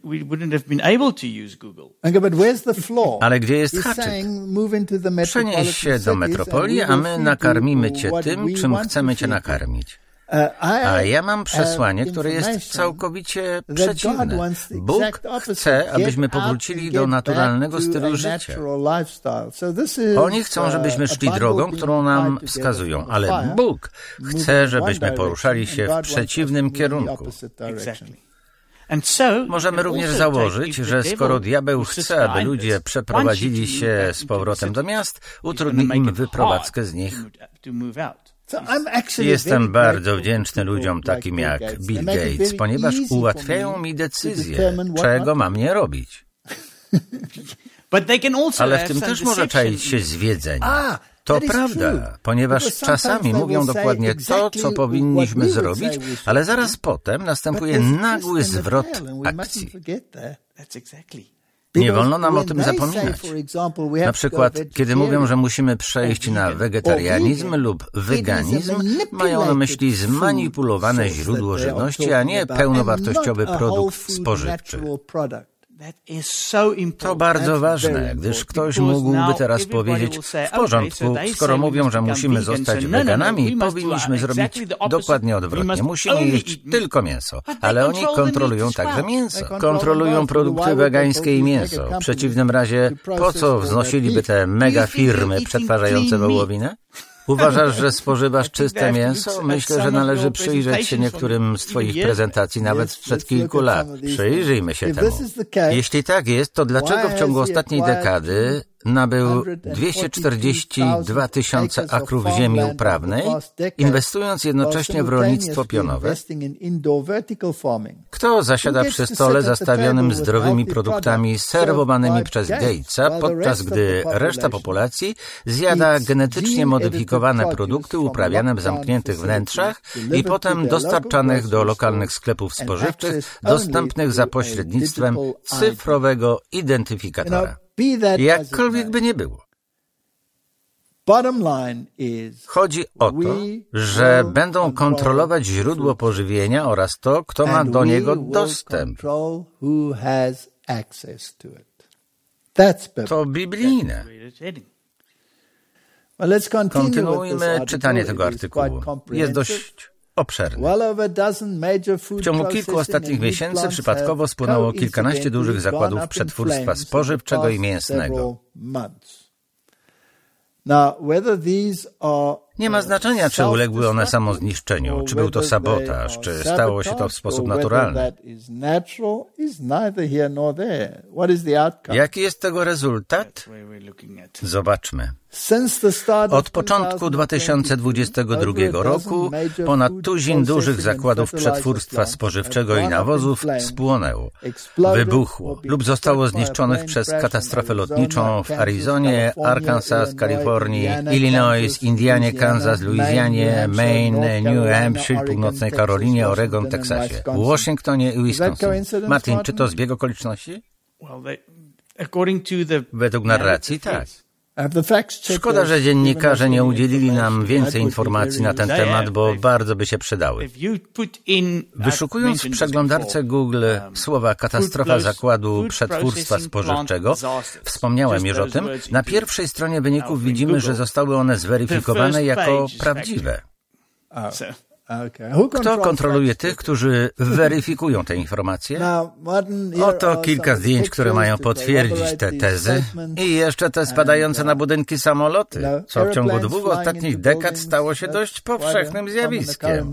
S1: Ale gdzie jest haczyk? Przenieś się do metropolii, a my nakarmimy cię tym, czym chcemy cię nakarmić. A ja mam przesłanie, które jest całkowicie przeciwne. Bóg chce, abyśmy powrócili do naturalnego stylu życia. Oni chcą, żebyśmy szli drogą, którą nam wskazują, ale Bóg chce, żebyśmy poruszali się w przeciwnym kierunku. Możemy również założyć, że skoro diabeł chce, aby ludzie przeprowadzili się z powrotem do miast, utrudni im wyprowadzkę z nich. Jestem bardzo wdzięczny ludziom takim jak Bill Gates, ponieważ ułatwiają mi decyzję, czego mam nie robić. Ale w tym też może czaić się zwiedzenie. To prawda, ponieważ czasami mówią dokładnie to, co powinniśmy zrobić, ale zaraz potem następuje nagły zwrot akcji. Nie wolno nam o tym zapominać. Na przykład, kiedy mówią, że musimy przejść na wegetarianizm lub weganizm, mają na myśli zmanipulowane źródło żywności, a nie pełnowartościowy produkt spożywczy. To bardzo ważne, gdyż ktoś mógłby teraz powiedzieć, w porządku, skoro mówią, że musimy zostać weganami, powinniśmy zrobić dokładnie odwrotnie. Musimy jeść tylko mięso, ale oni kontrolują także mięso. Kontrolują produkty wegańskie i mięso. W przeciwnym razie, po co wznosiliby te mega firmy przetwarzające wołowinę? Uważasz, że spożywasz czyste mięso? Myślę, że należy przyjrzeć się niektórym z twoich prezentacji nawet sprzed kilku lat. Przyjrzyjmy się temu. Jeśli tak jest, to dlaczego w ciągu ostatniej dekady nabył dwieście czterdzieści dwa tysiące akrów ziemi uprawnej, inwestując jednocześnie w rolnictwo pionowe? Kto zasiada przy stole zastawionym zdrowymi produktami serwowanymi przez Gatesa, podczas gdy reszta populacji zjada genetycznie modyfikowane produkty uprawiane w zamkniętych wnętrzach i potem dostarczanych do lokalnych sklepów spożywczych, dostępnych za pośrednictwem cyfrowego identyfikatora? Jakkolwiek by nie było. Chodzi o to, że będą kontrolować źródło pożywienia oraz to, kto ma do niego dostęp. To biblijne. Kontynuujmy czytanie tego artykułu. Jest dość obszerny. W ciągu kilku ostatnich miesięcy przypadkowo spłonęło kilkanaście dużych zakładów przetwórstwa spożywczego i mięsnego. Nie ma znaczenia, czy uległy one samozniszczeniu, czy był to sabotaż, czy stało się to w sposób naturalny. Jaki jest tego rezultat? Zobaczmy. Od początku dwa tysiące dwudziestego drugiego roku ponad tuzin dużych zakładów przetwórstwa spożywczego i nawozów spłonęło, wybuchło lub zostało zniszczonych przez katastrofę lotniczą w Arizonie, Arkansas, Kalifornii, Illinois, Indianie, Kansas, Luizjanie, Maine, New Hampshire, Północnej Karolinie, Oregon, Teksasie, Waszyngtonie i Wisconsin. Martin, czy to zbieg okoliczności? Według narracji tak. Szkoda, że dziennikarze nie udzielili nam więcej informacji na ten temat, bo bardzo by się przydały. Wyszukując w przeglądarce Google słowa katastrofa zakładu przetwórstwa spożywczego, wspomniałem już o tym, na pierwszej stronie wyników widzimy, że zostały one zweryfikowane jako prawdziwe. Kto kontroluje tych, którzy weryfikują te informacje? Oto kilka zdjęć, które mają potwierdzić te tezy i jeszcze te spadające na budynki samoloty, co w ciągu dwóch ostatnich dekad stało się dość powszechnym zjawiskiem.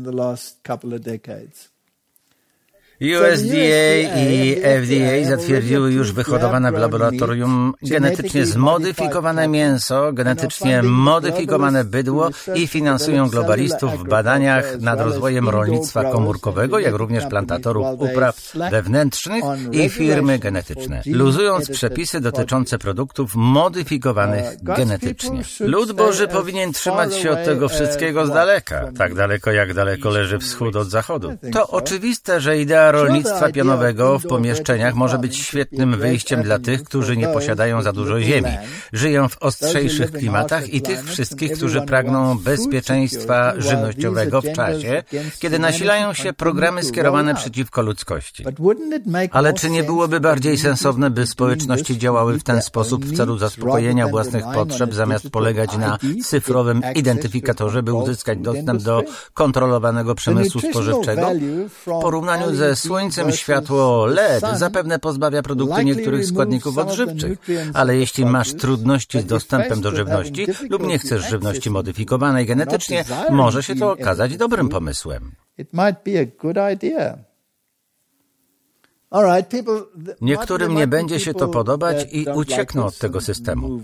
S1: U S D A i F D A zatwierdziły już wyhodowane w laboratorium genetycznie zmodyfikowane mięso, genetycznie modyfikowane bydło i finansują globalistów w badaniach nad rozwojem rolnictwa komórkowego, jak również plantatorów upraw wewnętrznych i firmy genetyczne, luzując przepisy dotyczące produktów modyfikowanych genetycznie. Lud Boży powinien trzymać się od tego wszystkiego z daleka, tak daleko jak daleko leży wschód od zachodu. To oczywiste, że idea rolnictwa pionowego w pomieszczeniach może być świetnym wyjściem dla tych, którzy nie posiadają za dużo ziemi, żyją w ostrzejszych klimatach i tych wszystkich, którzy pragną bezpieczeństwa żywnościowego w czasie, kiedy nasilają się programy skierowane przeciwko ludzkości. Ale czy nie byłoby bardziej sensowne, by społeczności działały w ten sposób w celu zaspokojenia własnych potrzeb, zamiast polegać na cyfrowym identyfikatorze, by uzyskać dostęp do kontrolowanego przemysłu spożywczego? W porównaniu ze słońcem światło L E D zapewne pozbawia produkty niektórych składników odżywczych, ale jeśli masz trudności z dostępem do żywności lub nie chcesz żywności modyfikowanej genetycznie, może się to okazać dobrym pomysłem. Niektórym nie będzie się to podobać i uciekną od tego systemu.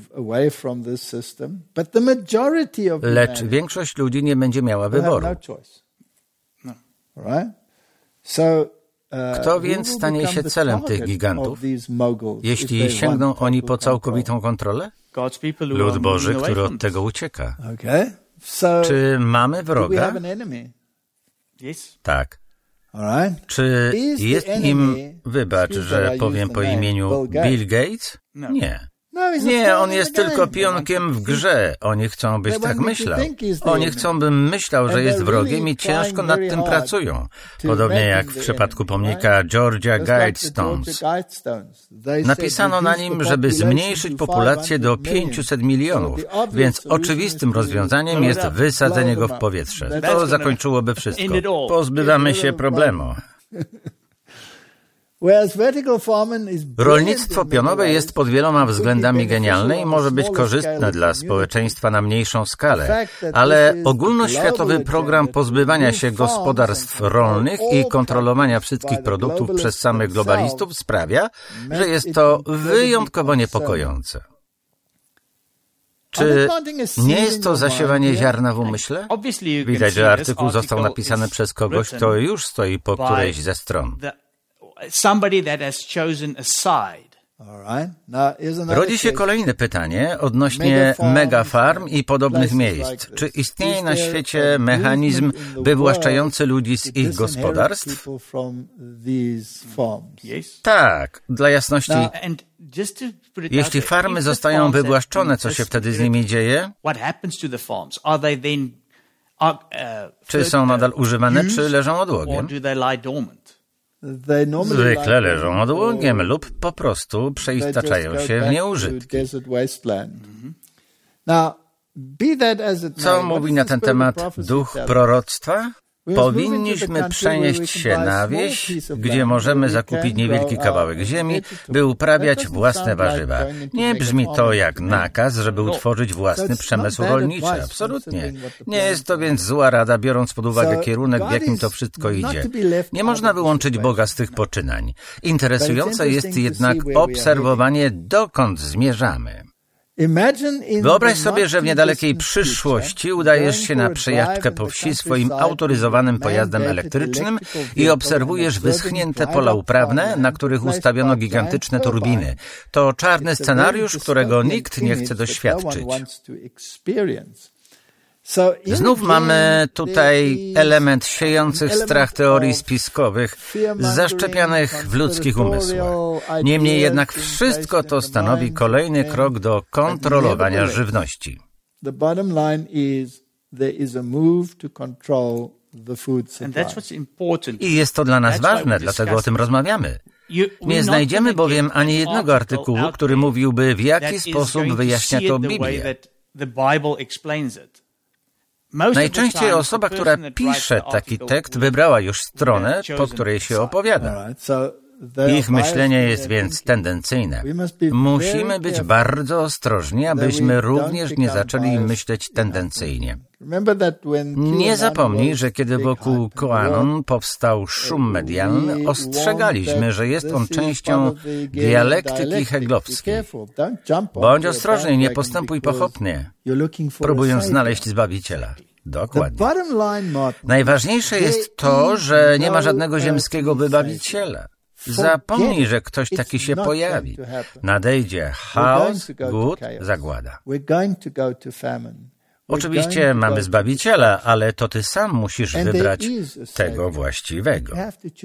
S1: Lecz większość ludzi nie będzie miała wyboru. Kto więc stanie się celem tych gigantów, jeśli sięgną oni po całkowitą kontrolę? Lud Boży, który od tego ucieka. Czy mamy wroga? Tak. Czy jest nim, wybacz, że powiem po imieniu, Bill Gates? Nie. Nie, on jest tylko pionkiem w grze. Oni chcą, byś tak myślał. Oni chcą, bym myślał, że jest wrogiem i ciężko nad tym pracują. Podobnie jak w przypadku pomnika Georgia Guidestones. Napisano na nim, żeby zmniejszyć populację do pięciuset milionów, więc oczywistym rozwiązaniem jest wysadzenie go w powietrze. To zakończyłoby wszystko. Pozbywamy się problemu. Rolnictwo pionowe jest pod wieloma względami genialne i może być korzystne dla społeczeństwa na mniejszą skalę, ale ogólnoświatowy program pozbywania się gospodarstw rolnych i kontrolowania wszystkich produktów przez samych globalistów sprawia, że jest to wyjątkowo niepokojące. Czy nie jest to zasiewanie ziarna w umyśle? Widać, że artykuł został napisany przez kogoś, kto już stoi po którejś ze stron. Rodzi się kolejne pytanie odnośnie megafarm i podobnych miejsc. Czy istnieje na świecie mechanizm wywłaszczający ludzi z ich gospodarstw? Tak, dla jasności. Jeśli farmy zostają wywłaszczone, co się wtedy z nimi dzieje? Czy są nadal używane, czy leżą odłogiem? Zwykle leżą odłogiem lub po prostu przeistaczają się w nieużytki. Co mówi na ten temat duch proroctwa? Powinniśmy przenieść się na wieś, gdzie możemy zakupić niewielki kawałek ziemi, by uprawiać własne warzywa. Nie brzmi to jak nakaz, żeby utworzyć własny przemysł rolniczy. Absolutnie. Nie jest to więc zła rada, biorąc pod uwagę kierunek, w jakim to wszystko idzie. Nie można wyłączyć Boga z tych poczynań. Interesujące jest jednak obserwowanie, dokąd zmierzamy. Wyobraź sobie, że w niedalekiej przyszłości udajesz się na przejażdżkę po wsi swoim autoryzowanym pojazdem elektrycznym i obserwujesz wyschnięte pola uprawne, na których ustawiono gigantyczne turbiny. To czarny scenariusz, którego nikt nie chce doświadczyć. Znów mamy tutaj element siejących strach teorii spiskowych, zaszczepianych w ludzkich umysłach. Niemniej jednak wszystko to stanowi kolejny krok do kontrolowania żywności. I jest to dla nas ważne, dlatego o tym rozmawiamy. Nie znajdziemy bowiem ani jednego artykułu, który mówiłby, w jaki sposób wyjaśnia to Biblia. Najczęściej osoba, która pisze taki tekst, wybrała już stronę, po której się opowiada. Ich myślenie jest więc tendencyjne. Musimy być bardzo ostrożni, abyśmy również nie zaczęli myśleć tendencyjnie. Nie zapomnij, że kiedy wokół QAnon powstał szum medialny, ostrzegaliśmy, że jest on częścią dialektyki heglowskiej. Bądź ostrożny, nie postępuj pochopnie, próbując znaleźć Zbawiciela. Dokładnie. Najważniejsze jest to, że nie ma żadnego ziemskiego wybawiciela. Zapomnij, że ktoś taki się pojawi. Nadejdzie chaos, głód, zagłada. Oczywiście mamy Zbawiciela, ale to ty sam musisz wybrać tego właściwego.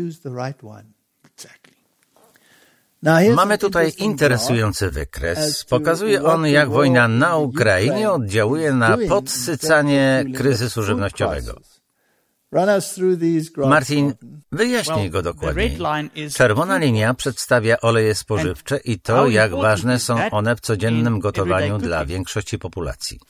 S1: Mamy tutaj interesujący wykres. Pokazuje on, jak wojna na Ukrainie oddziałuje na podsycanie kryzysu żywnościowego. Martin, wyjaśnij go dokładniej. Czerwona linia przedstawia oleje spożywcze i to, jak ważne są one w codziennym gotowaniu dla większości populacji.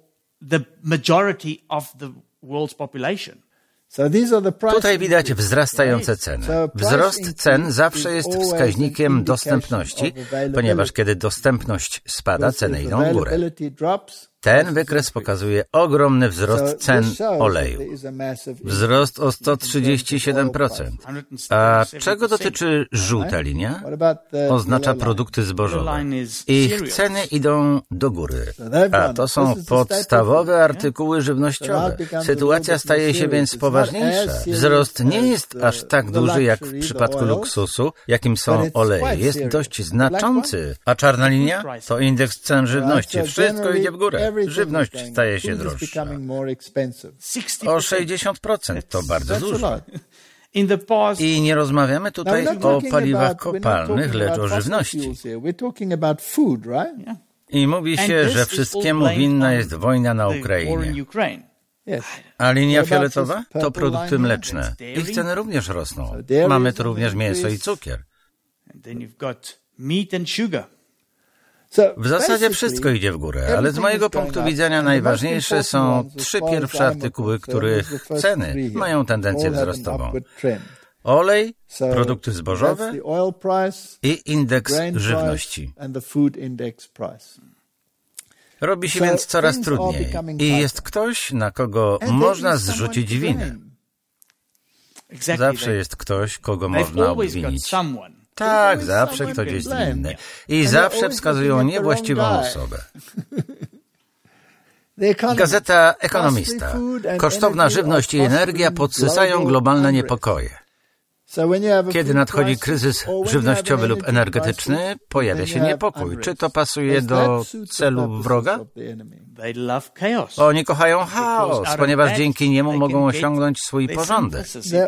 S1: Tutaj widać wzrastające ceny. Wzrost cen zawsze jest wskaźnikiem dostępności, ponieważ kiedy dostępność spada, ceny idą w górę. Ten wykres pokazuje ogromny wzrost cen oleju. Wzrost o sto trzydzieści siedem procent. A czego dotyczy żółta linia? Oznacza produkty zbożowe. Ich ceny idą do góry. A to są podstawowe artykuły żywnościowe. Sytuacja staje się więc poważniejsza. Wzrost nie jest aż tak duży jak w przypadku luksusu, jakim są oleje. Jest dość znaczący. A czarna linia? To indeks cen żywności. Wszystko idzie w górę. Żywność staje się droższa. O sześćdziesiąt procent to bardzo dużo. I nie rozmawiamy tutaj o paliwach kopalnych, lecz o żywności. I mówi się, że wszystkiemu winna jest wojna na Ukrainie. A linia fioletowa to produkty mleczne. Ich ceny również rosną. Mamy tu również mięso i cukier. W zasadzie wszystko idzie w górę, ale z mojego punktu widzenia najważniejsze są trzy pierwsze artykuły, których ceny mają tendencję wzrostową. Olej, produkty zbożowe i indeks żywności. Robi się więc coraz trudniej i jest ktoś, na kogo można zrzucić winę. Zawsze jest ktoś, kogo można obwinić. Tak, zawsze ktoś jest winny. I zawsze wskazują niewłaściwą osobę. Gazeta Ekonomista. Kosztowna żywność i energia podsycają globalne niepokoje. Kiedy nadchodzi kryzys żywnościowy lub energetyczny, pojawia się niepokój. Czy to pasuje do celów wroga? Oni kochają chaos, ponieważ dzięki niemu mogą osiągnąć swój porządek.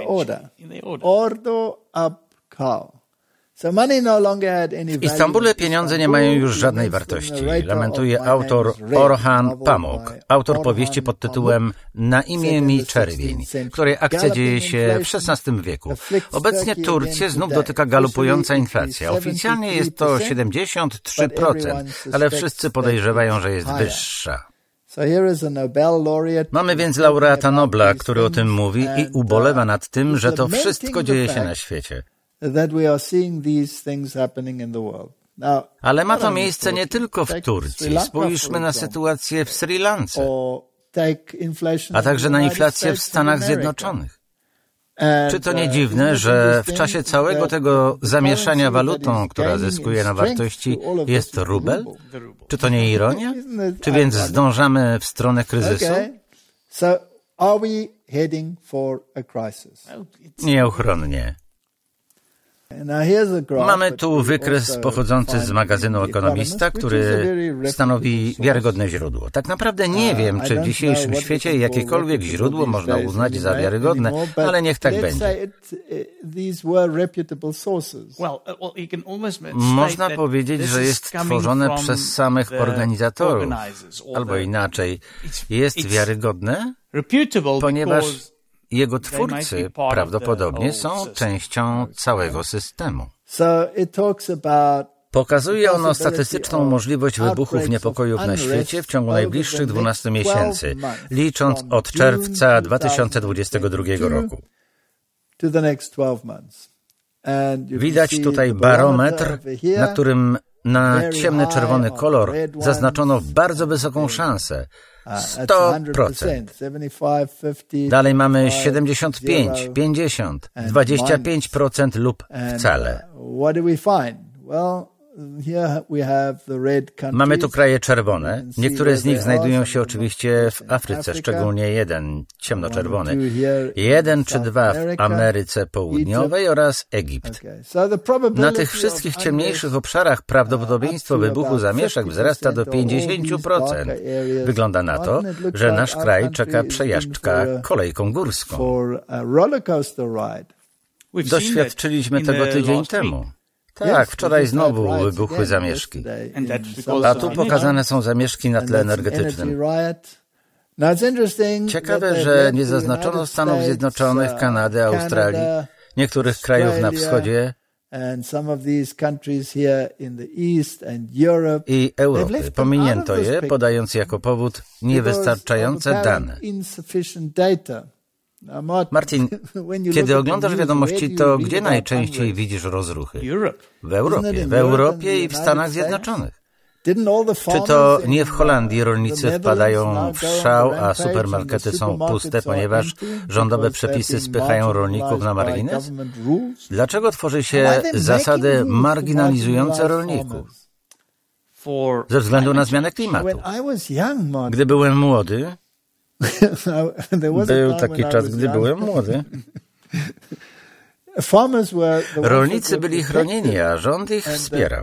S1: W Istambule pieniądze nie mają już żadnej wartości, lamentuje autor Orhan Pamuk, autor powieści pod tytułem Na imię mi czerwień, której akcja dzieje się w szesnastym wieku. Obecnie Turcję znów dotyka galopująca inflacja. Oficjalnie jest to siedemdziesiąt trzy procent, ale wszyscy podejrzewają, że jest wyższa. Mamy więc laureata Nobla, który o tym mówi i ubolewa nad tym, że to wszystko dzieje się na świecie. Ale ma to miejsce nie tylko w Turcji. Spójrzmy na sytuację w Sri Lance, a także na inflację w Stanach Zjednoczonych. Czy to nie dziwne, że w czasie całego tego zamieszania walutą, która zyskuje na wartości, jest rubel? Czy to nie ironia? Czy więc zdążamy w stronę kryzysu? Nieuchronnie. Mamy tu wykres pochodzący z magazynu Ekonomista, który stanowi wiarygodne źródło. Tak naprawdę nie wiem, czy w dzisiejszym świecie jakiekolwiek źródło można uznać za wiarygodne, ale niech tak będzie. Można powiedzieć, że jest tworzone przez samych organizatorów, albo inaczej, jest wiarygodne, ponieważ jego twórcy prawdopodobnie są częścią całego systemu. Pokazuje ono statystyczną możliwość wybuchów niepokojów na świecie w ciągu najbliższych dwunastu miesięcy, licząc od czerwca dwa tysiące dwudziestego drugiego roku. Widać tutaj barometr, na którym na ciemny czerwony kolor zaznaczono bardzo wysoką szansę. sto procent. Dalej mamy siedemdziesiąt pięć, pięćdziesiąt, dwadzieścia pięć procent lub wcale. Mamy tu kraje czerwone. Niektóre z nich znajdują się oczywiście w Afryce, szczególnie jeden ciemnoczerwony. Jeden czy dwa w Ameryce Południowej oraz Egipt. Na tych wszystkich ciemniejszych obszarach prawdopodobieństwo wybuchu zamieszek wzrasta do pięćdziesiąt procent. Wygląda na to, że nasz kraj czeka przejażdżka kolejką górską. Doświadczyliśmy tego tydzień temu. Tak, wczoraj znowu wybuchły zamieszki. A tu pokazane są zamieszki na tle energetycznym. Ciekawe, że nie zaznaczono Stanów Zjednoczonych, Kanady, Australii, niektórych krajów na wschodzie i Europy. Pominięto je, podając jako powód niewystarczające dane. Martin, kiedy oglądasz wiadomości, to gdzie najczęściej widzisz rozruchy? W Europie, w Europie i w Stanach Zjednoczonych. Czy to nie w Holandii rolnicy wpadają w szał, a supermarkety są puste, ponieważ rządowe przepisy spychają rolników na margines? Dlaczego tworzy się zasady marginalizujące rolników? Ze względu na zmianę klimatu. Gdy byłem młody, był taki czas, gdy byłem młody, rolnicy byli chronieni, a rząd ich wspierał.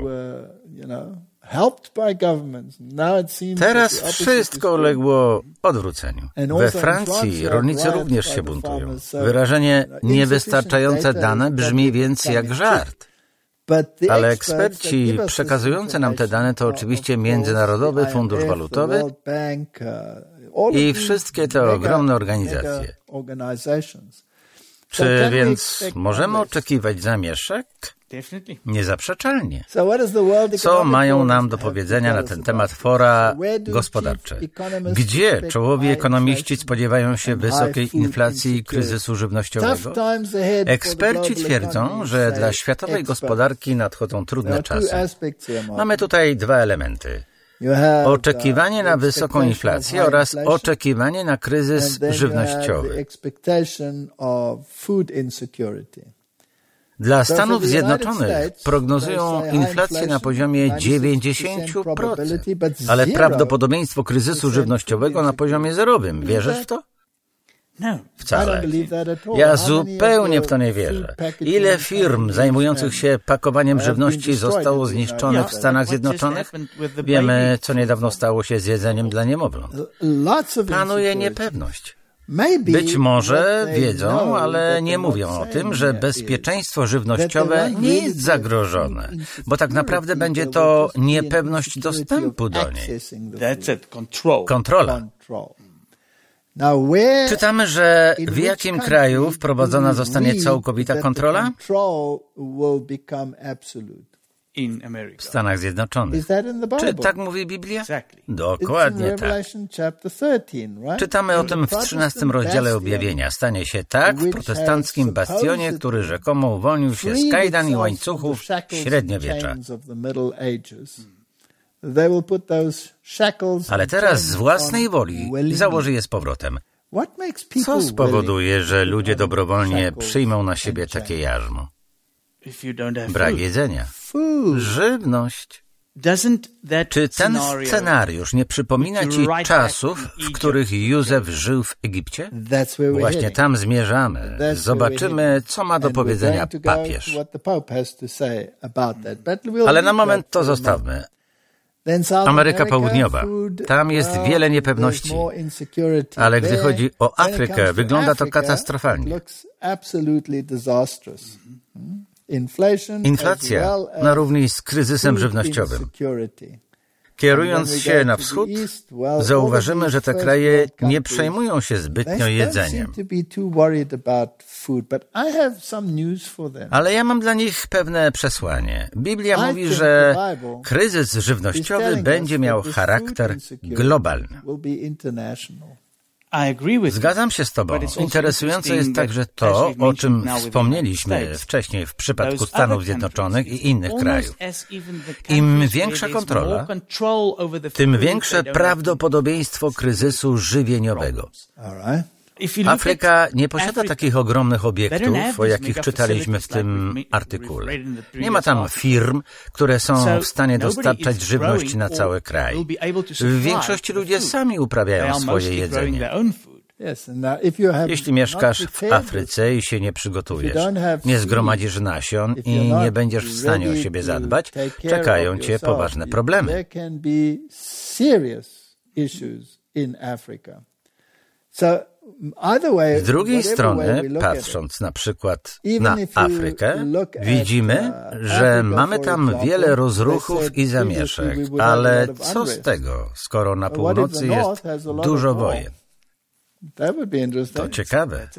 S1: Teraz wszystko uległo odwróceniu. We Francji rolnicy również się buntują. Wyrażenie niewystarczające dane brzmi więc jak żart. Ale eksperci przekazujący nam te dane to oczywiście Międzynarodowy Fundusz Walutowy i wszystkie te ogromne organizacje. Czy więc możemy oczekiwać zamieszek? Niezaprzeczalnie. Co mają nam do powiedzenia na ten temat fora gospodarcze? Gdzie czołowi ekonomiści spodziewają się wysokiej inflacji i kryzysu żywnościowego? Eksperci twierdzą, że dla światowej gospodarki nadchodzą trudne czasy. Mamy tutaj dwa elementy. Oczekiwanie na wysoką inflację oraz oczekiwanie na kryzys żywnościowy. Dla Stanów Zjednoczonych prognozują inflację na poziomie dziewięćdziesiąt procent, ale prawdopodobieństwo kryzysu żywnościowego na poziomie zerowym. Wierzysz w to? Wcale. Ja zupełnie w to nie wierzę. Ile firm zajmujących się pakowaniem żywności zostało zniszczonych w Stanach Zjednoczonych? Wiemy, co niedawno stało się z jedzeniem dla niemowląt. Panuje niepewność. Być może wiedzą, ale nie mówią o tym, że bezpieczeństwo żywnościowe nie jest zagrożone, bo tak naprawdę będzie to niepewność dostępu do niej. Kontrola. Czytamy, że w jakim kraju wprowadzona zostanie całkowita kontrola? W Stanach Zjednoczonych. Czy tak mówi Biblia? Dokładnie tak. Czytamy o tym w trzynastym rozdziale Objawienia. Stanie się tak w protestanckim bastionie, który rzekomo uwolnił się z kajdan i łańcuchów średniowiecza. Ale teraz z własnej woli założy je z powrotem. Co spowoduje, że ludzie dobrowolnie przyjmą na siebie takie jarzmo? Brak jedzenia. Żywność. Czy ten scenariusz nie przypomina ci czasów, w których Józef żył w Egipcie? Właśnie tam zmierzamy. Zobaczymy, co ma do powiedzenia papież. Ale na moment to zostawmy. Ameryka Południowa. Tam jest wiele niepewności, ale gdy chodzi o Afrykę, wygląda to katastrofalnie. Inflacja na równi z kryzysem żywnościowym. Kierując się na wschód, zauważymy, że te kraje nie przejmują się zbytnio jedzeniem. Ale ja mam dla nich pewne przesłanie. Biblia mówi, że kryzys żywnościowy będzie miał charakter globalny. Zgadzam się z Tobą. Interesujące jest także to, o czym wspomnieliśmy wcześniej w przypadku Stanów Zjednoczonych i innych krajów. Im większa kontrola, tym większe prawdopodobieństwo kryzysu żywieniowego. Afryka nie posiada takich ogromnych obiektów, o jakich czytaliśmy w tym artykule. Nie ma tam firm, które są w stanie dostarczać żywności na cały kraj. W większości ludzie sami uprawiają swoje jedzenie. Jeśli mieszkasz w Afryce i się nie przygotujesz, nie zgromadzisz nasion i nie będziesz w stanie o siebie zadbać, czekają cię poważne problemy. Z drugiej strony, patrząc na przykład na Afrykę, widzimy, że mamy tam wiele rozruchów i zamieszek, ale co z tego, skoro na północy jest dużo wojen? To ciekawe.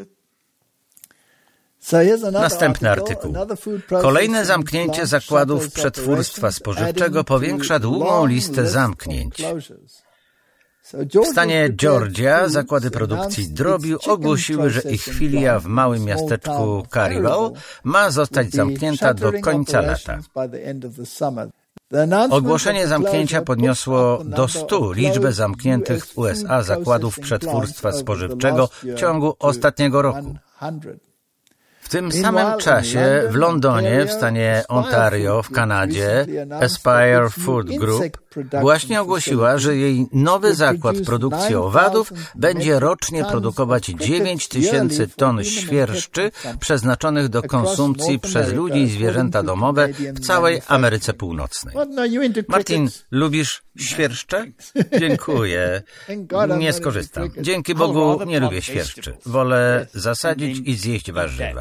S1: Następny artykuł. Kolejne zamknięcie zakładów przetwórstwa spożywczego powiększa długą listę zamknięć. W stanie Georgia zakłady produkcji drobiu ogłosiły, że ich filia w małym miasteczku Carnival ma zostać zamknięta do końca lata. Ogłoszenie zamknięcia podniosło do stu liczbę zamkniętych w U S A zakładów przetwórstwa spożywczego w ciągu ostatniego roku. W tym samym czasie w Londonie, w stanie Ontario, w Kanadzie, Aspire Food Group właśnie ogłosiła, że jej nowy zakład produkcji owadów będzie rocznie produkować dziewięć tysięcy ton świerszczy przeznaczonych do konsumpcji przez ludzi i zwierzęta domowe w całej Ameryce Północnej. Martin, lubisz świerszcze? Dziękuję. Nie skorzystam. Dzięki Bogu nie lubię świerszczy. Wolę zasadzić i zjeść warzywa.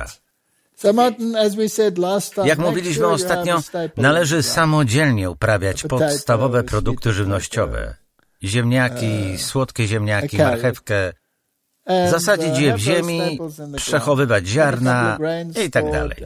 S1: Jak mówiliśmy ostatnio, należy samodzielnie uprawiać podstawowe produkty żywnościowe. Ziemniaki, słodkie ziemniaki, marchewkę, zasadzić je w ziemi, przechowywać ziarna i tak dalej.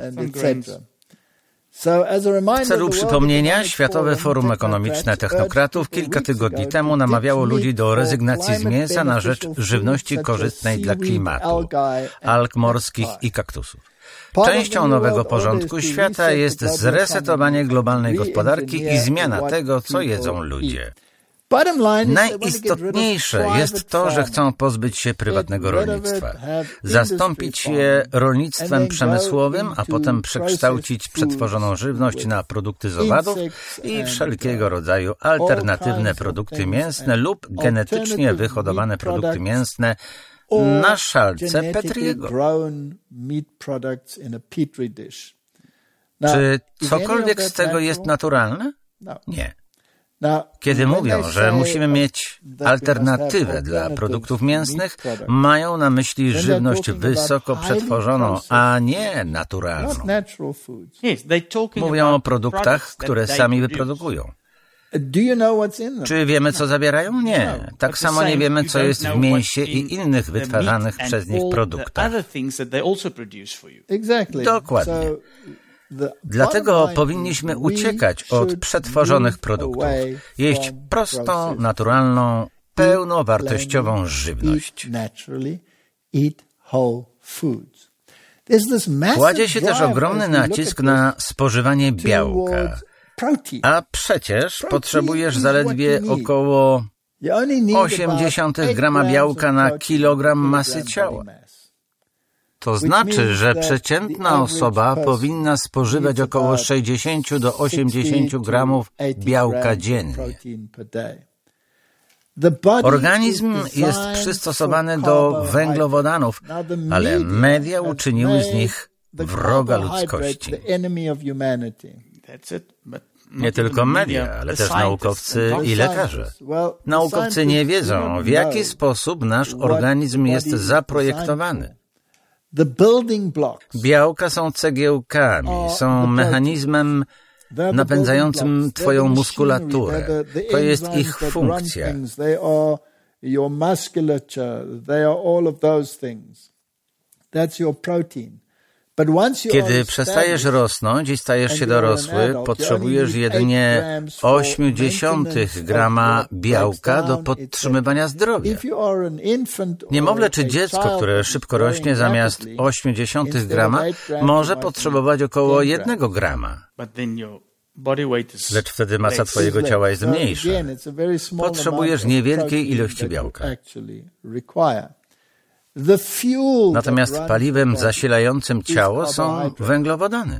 S1: W celu przypomnienia, Światowe Forum Ekonomiczne Technokratów kilka tygodni temu namawiało ludzi do rezygnacji z mięsa na rzecz żywności korzystnej dla klimatu, alg morskich i kaktusów. Częścią nowego porządku świata jest zresetowanie globalnej gospodarki i zmiana tego, co jedzą ludzie. Najistotniejsze jest to, że chcą pozbyć się prywatnego rolnictwa, zastąpić je rolnictwem przemysłowym, a potem przekształcić przetworzoną żywność na produkty z owadów i wszelkiego rodzaju alternatywne produkty mięsne lub genetycznie wyhodowane produkty mięsne na szalce Petriego. Czy cokolwiek z tego jest naturalne? Nie. Kiedy mówią, że musimy mieć alternatywę dla produktów mięsnych, mają na myśli żywność wysoko przetworzoną, a nie naturalną. Mówią o produktach, które sami wyprodukują. Czy wiemy, co zawierają? Nie. Tak samo nie wiemy, co jest w mięsie i innych wytwarzanych przez nich produktach. Dokładnie. Dlatego powinniśmy uciekać od przetworzonych produktów, jeść prostą, naturalną, pełnowartościową żywność. Kładzie się też ogromny nacisk na spożywanie białka, a przecież potrzebujesz zaledwie około osiemdziesiąt grama białka na kilogram masy ciała. To znaczy, że przeciętna osoba powinna spożywać około sześćdziesiąt do osiemdziesięciu gramów białka dziennie. Organizm jest przystosowany do węglowodanów, ale media uczyniły z nich wroga ludzkości. Nie tylko media, ale też naukowcy i lekarze. Naukowcy nie wiedzą, w jaki sposób nasz organizm jest zaprojektowany. Białka są cegiełkami, są mechanizmem napędzającym twoją muskulaturę. To jest ich funkcja. Kiedy przestajesz rosnąć i stajesz się dorosły, potrzebujesz jedynie osiemdziesiąt grama białka do podtrzymywania zdrowia. Niemowlę czy dziecko, które szybko rośnie, zamiast osiemdziesiąt grama, może potrzebować około jednego grama. Lecz wtedy masa twojego ciała jest mniejsza. Potrzebujesz niewielkiej ilości białka. Natomiast paliwem zasilającym ciało są węglowodany.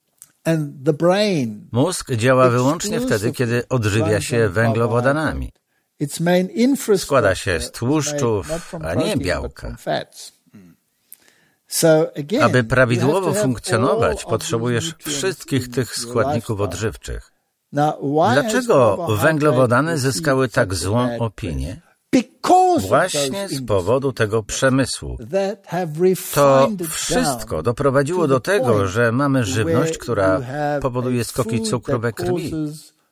S1: Mózg działa wyłącznie wtedy, kiedy odżywia się węglowodanami. Składa się z tłuszczów, a nie białka. Aby prawidłowo funkcjonować, potrzebujesz wszystkich tych składników odżywczych. Dlaczego węglowodany zyskały tak złą opinię? Właśnie z powodu tego przemysłu. To wszystko doprowadziło do tego, że mamy żywność, która powoduje skoki cukru we krwi.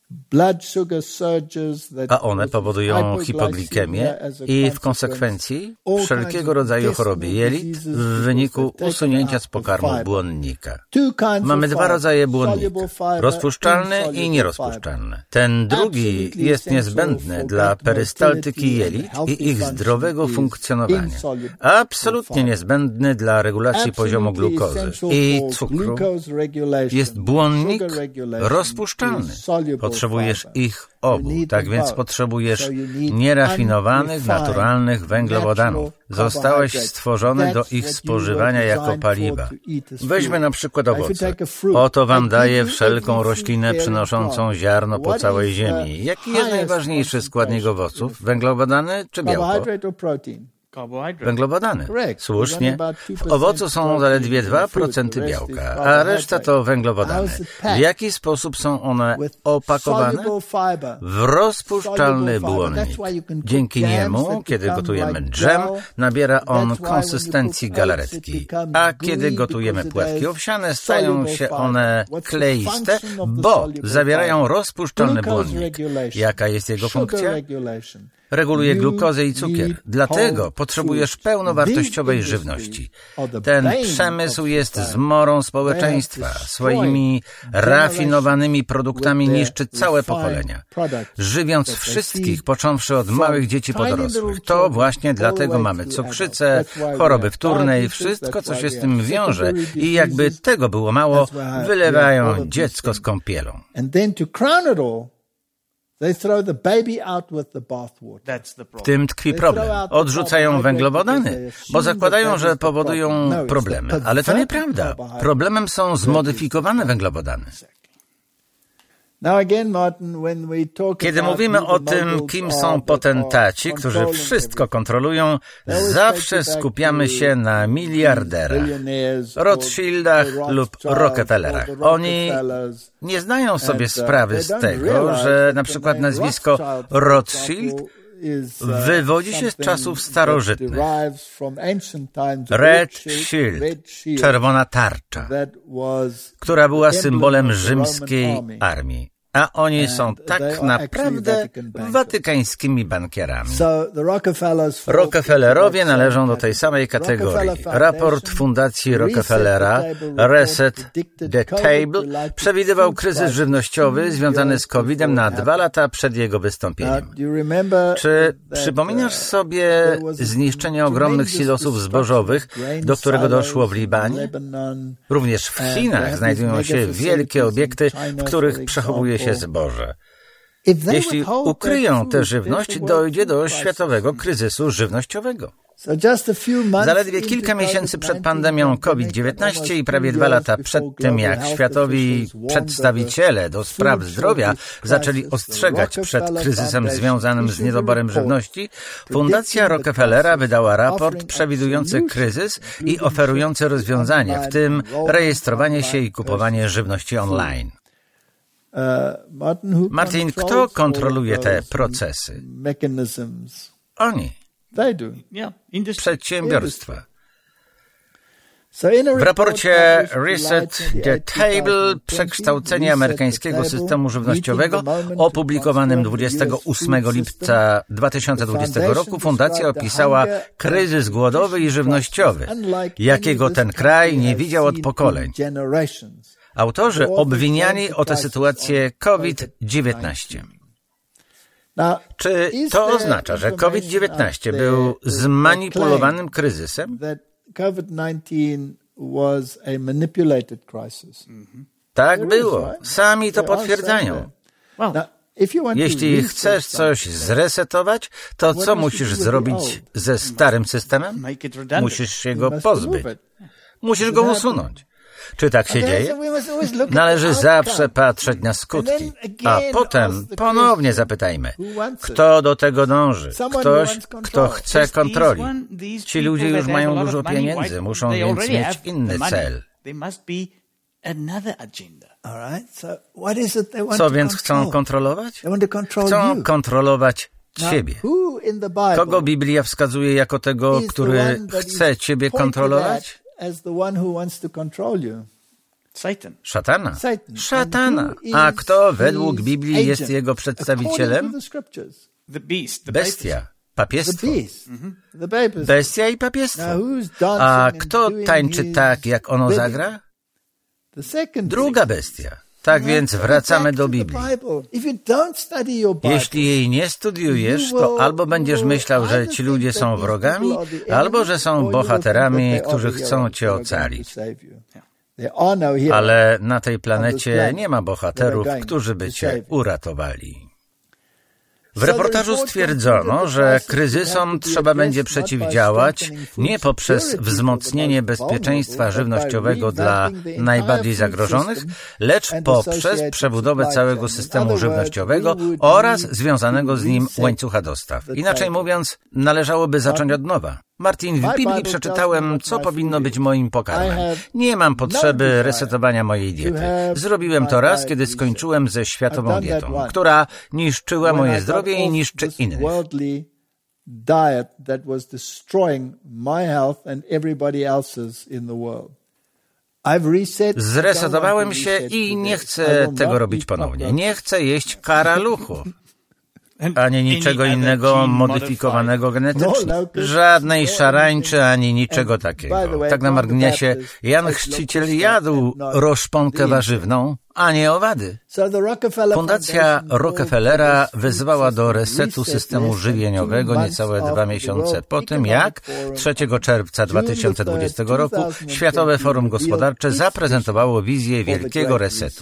S1: a one powodują hipoglikemię i w konsekwencji wszelkiego rodzaju choroby jelit w wyniku usunięcia z pokarmu błonnika. Mamy dwa rodzaje błonnika, rozpuszczalny i nierozpuszczalny. Ten drugi jest niezbędny dla perystaltyki jelit i ich zdrowego funkcjonowania. Absolutnie niezbędny dla regulacji poziomu glukozy i cukru jest błonnik rozpuszczalny. Potrzebujesz ich obu, tak więc potrzebujesz nierafinowanych, naturalnych węglowodanów. Zostałeś stworzony do ich spożywania jako paliwa. Weźmy na przykład owoce. Oto wam daję wszelką roślinę przynoszącą ziarno po całej ziemi. Jaki jest najważniejszy składnik owoców? Węglowodany czy białko? Węglowodany. Słusznie. W owocu są zaledwie dwa procent białka, a reszta to węglowodany. W jaki sposób są one opakowane? W rozpuszczalny błonnik. Dzięki niemu, kiedy gotujemy dżem, nabiera on konsystencji galaretki, a kiedy gotujemy płatki owsiane, stają się one kleiste, bo zawierają rozpuszczalny błonnik. Jaka jest jego funkcja? Reguluje glukozę i cukier. Dlatego potrzebujesz pełnowartościowej żywności. Ten przemysł jest zmorą społeczeństwa. Swoimi rafinowanymi produktami niszczy całe pokolenia, żywiąc wszystkich, począwszy od małych dzieci po dorosłych. To właśnie dlatego mamy cukrzycę, choroby wtórne i wszystko, co się z tym wiąże. I jakby tego było mało, wylewają dziecko z kąpielą. W tym tkwi problem. Odrzucają węglowodany, bo zakładają, że powodują problemy. Ale to nieprawda. Problemem są zmodyfikowane węglowodany. Kiedy mówimy o tym, kim są potentaci, którzy wszystko kontrolują, zawsze skupiamy się na miliarderach, Rothschildach lub Rockefellerach. Oni nie zdają sobie sprawy z tego, że na przykład nazwisko Rothschild wywodzi się z czasów starożytnych. Red Shield, czerwona tarcza, która była symbolem rzymskiej armii. A oni są tak naprawdę watykańskimi bankierami. Rockefellerowie należą do tej samej kategorii. Raport Fundacji Rockefellera Reset the Table przewidywał kryzys żywnościowy związany z kowidem na dwa lata przed jego wystąpieniem. Czy przypominasz sobie zniszczenie ogromnych silosów zbożowych, do którego doszło w Libanie? Również w Chinach znajdują się wielkie obiekty, w których przechowuje się zboże. Jeśli ukryją tę żywność, dojdzie do światowego kryzysu żywnościowego. Zaledwie kilka miesięcy przed pandemią COVID dziewiętnaście i prawie dwa lata przed tym, jak światowi przedstawiciele do spraw zdrowia zaczęli ostrzegać przed kryzysem związanym z niedoborem żywności, Fundacja Rockefellera wydała raport przewidujący kryzys i oferujący rozwiązania, w tym rejestrowanie się i kupowanie żywności online. Martin, kto kontroluje te procesy? Oni. Przedsiębiorstwa. W raporcie Reset the Table przekształcenie amerykańskiego systemu żywnościowego opublikowanym dwudziestego ósmego lipca dwa tysiące dwudziestego roku fundacja opisała kryzys głodowy i żywnościowy, jakiego ten kraj nie widział od pokoleń. Autorzy obwiniali o tę sytuację COVID dziewiętnaście. Czy to oznacza, że COVID dziewiętnaście był zmanipulowanym kryzysem? Tak było. Sami to potwierdzają. Jeśli chcesz coś zresetować, to co musisz zrobić ze starym systemem? Musisz się go pozbyć. Musisz go usunąć. Czy tak się dzieje? Należy zawsze patrzeć na skutki, a potem ponownie zapytajmy, kto do tego dąży? Ktoś, kto chce kontroli. Ci ludzie już mają dużo pieniędzy, muszą więc mieć inny cel. Co więc chcą kontrolować? Chcą kontrolować Ciebie. Kogo Biblia wskazuje jako tego, który chce Ciebie kontrolować? Szatana. Szatana. A kto według Biblii jest jego przedstawicielem? Bestia. Papiestwo. Bestia i papiestwo. A kto tańczy tak, jak ono zagra? Druga bestia. Tak więc wracamy do Biblii. Jeśli jej nie studiujesz, to albo będziesz myślał, że ci ludzie są wrogami, albo że są bohaterami, którzy chcą cię ocalić. Ale na tej planecie nie ma bohaterów, którzy by cię uratowali. W reportażu stwierdzono, że kryzysom trzeba będzie przeciwdziałać nie poprzez wzmocnienie bezpieczeństwa żywnościowego dla najbardziej zagrożonych, lecz poprzez przebudowę całego systemu żywnościowego oraz związanego z nim łańcucha dostaw. Inaczej mówiąc, należałoby zacząć od nowa. Martin, w Biblii przeczytałem, co powinno być moim pokarmem. Nie mam potrzeby resetowania mojej diety. Zrobiłem to raz, kiedy skończyłem ze światową dietą, która niszczyła moje zdrowie i niszczy innych. Zresetowałem się i nie chcę tego robić ponownie. Nie chcę jeść karaluchu. Ani niczego innego modyfikowanego genetycznie. Żadnej szarańczy, ani niczego takiego. Tak na marginesie, Jan Chrzciciel jadł roszponkę warzywną, a nie owady. Fundacja Rockefellera wezwała do resetu systemu żywieniowego niecałe dwa miesiące po tym, jak trzeciego czerwca dwa tysiące dwudziestego roku Światowe Forum Gospodarcze zaprezentowało wizję wielkiego resetu.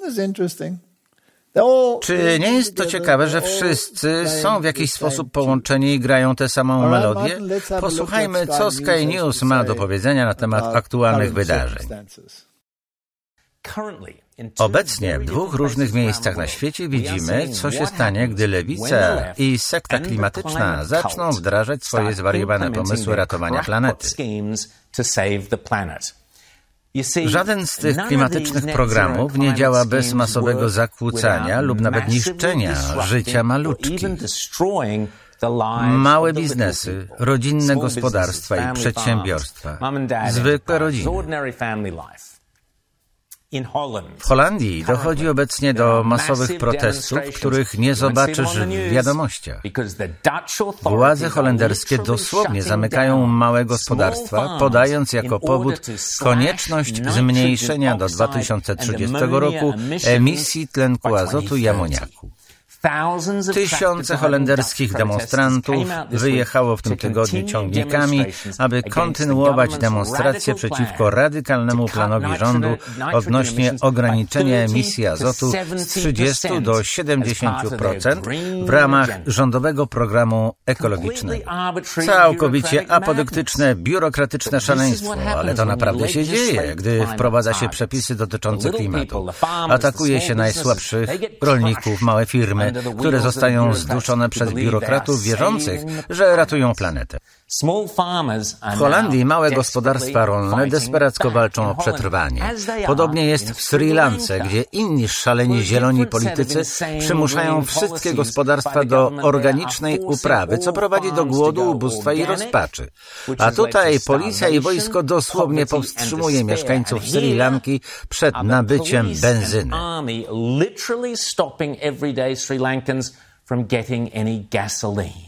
S1: Czy nie jest to ciekawe, że wszyscy są w jakiś sposób połączeni i grają tę samą melodię? Posłuchajmy, co Sky News ma do powiedzenia na temat aktualnych wydarzeń. Obecnie w dwóch różnych miejscach na świecie widzimy, co się stanie, gdy lewica i sekta klimatyczna zaczną wdrażać swoje zwariowane pomysły ratowania planety. Żaden z tych klimatycznych programów nie działa bez masowego zakłócania lub nawet niszczenia życia maluczkich. Małe biznesy, rodzinne gospodarstwa i przedsiębiorstwa, zwykłe rodziny. W Holandii dochodzi obecnie do masowych protestów, których nie zobaczysz w wiadomościach. Władze holenderskie dosłownie zamykają małe gospodarstwa, podając jako powód konieczność zmniejszenia do dwa tysiące trzydziestego roku emisji tlenku azotu i amoniaku. Tysiące holenderskich demonstrantów wyjechało w tym tygodniu ciągnikami, aby kontynuować demonstracje przeciwko radykalnemu planowi rządu odnośnie ograniczenia emisji azotu z trzydziestu do siedemdziesięciu procent w ramach rządowego programu ekologicznego. Całkowicie apodyktyczne, biurokratyczne szaleństwo, ale to naprawdę się dzieje, gdy wprowadza się przepisy dotyczące klimatu. Atakuje się najsłabszych, rolników, małe firmy, które zostają zduszone przez biurokratów wierzących, że ratują planetę. W Holandii małe gospodarstwa rolne desperacko walczą o przetrwanie. Podobnie jest w Sri Lance, gdzie inni szaleni zieloni politycy przymuszają wszystkie gospodarstwa do organicznej uprawy, co prowadzi do głodu, ubóstwa i rozpaczy. A tutaj policja i wojsko dosłownie powstrzymuje mieszkańców Sri Lanki przed nabyciem benzyny.
S3: From getting any gasoline.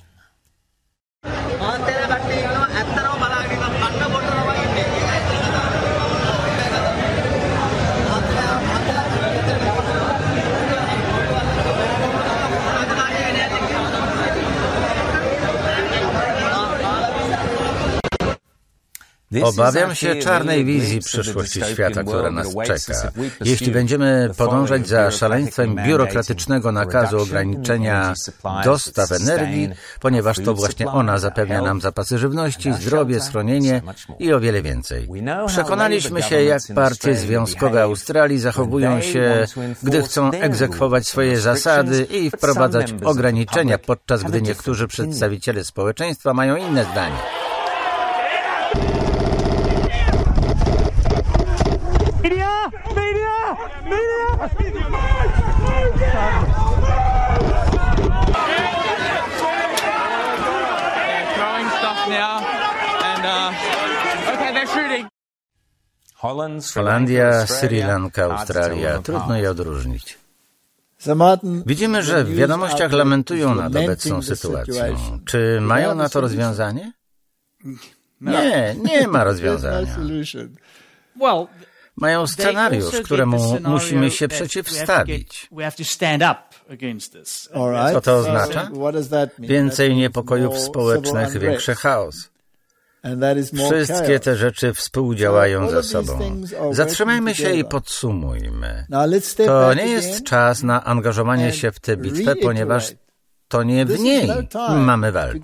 S1: Obawiam się czarnej wizji przyszłości świata, która nas czeka. Jeśli będziemy podążać za szaleństwem biurokratycznego nakazu ograniczenia dostaw energii, ponieważ to właśnie ona zapewnia nam zapasy żywności, zdrowie, schronienie i o wiele więcej. Przekonaliśmy się, jak partie związkowe Australii zachowują się, gdy chcą egzekwować swoje zasady i wprowadzać ograniczenia, podczas gdy niektórzy przedstawiciele społeczeństwa mają inne zdanie.
S4: Media! Media! Media! They're throwing stuff now, and uh, okay, they're shooting.
S1: Holandia, Sri Lanka, Australia. Trudno je odróżnić. Widzimy, że w wiadomościach lamentują nad obecną sytuacją. Czy mają na to rozwiązanie? Nie, nie ma rozwiązania. Mają scenariusz, któremu musimy się przeciwstawić. Co to oznacza? Więcej niepokojów społecznych, większy chaos. Wszystkie te rzeczy współdziałają ze sobą. Zatrzymajmy się i podsumujmy. To nie jest czas na angażowanie się w tę bitwę, ponieważ to nie w niej mamy walczyć.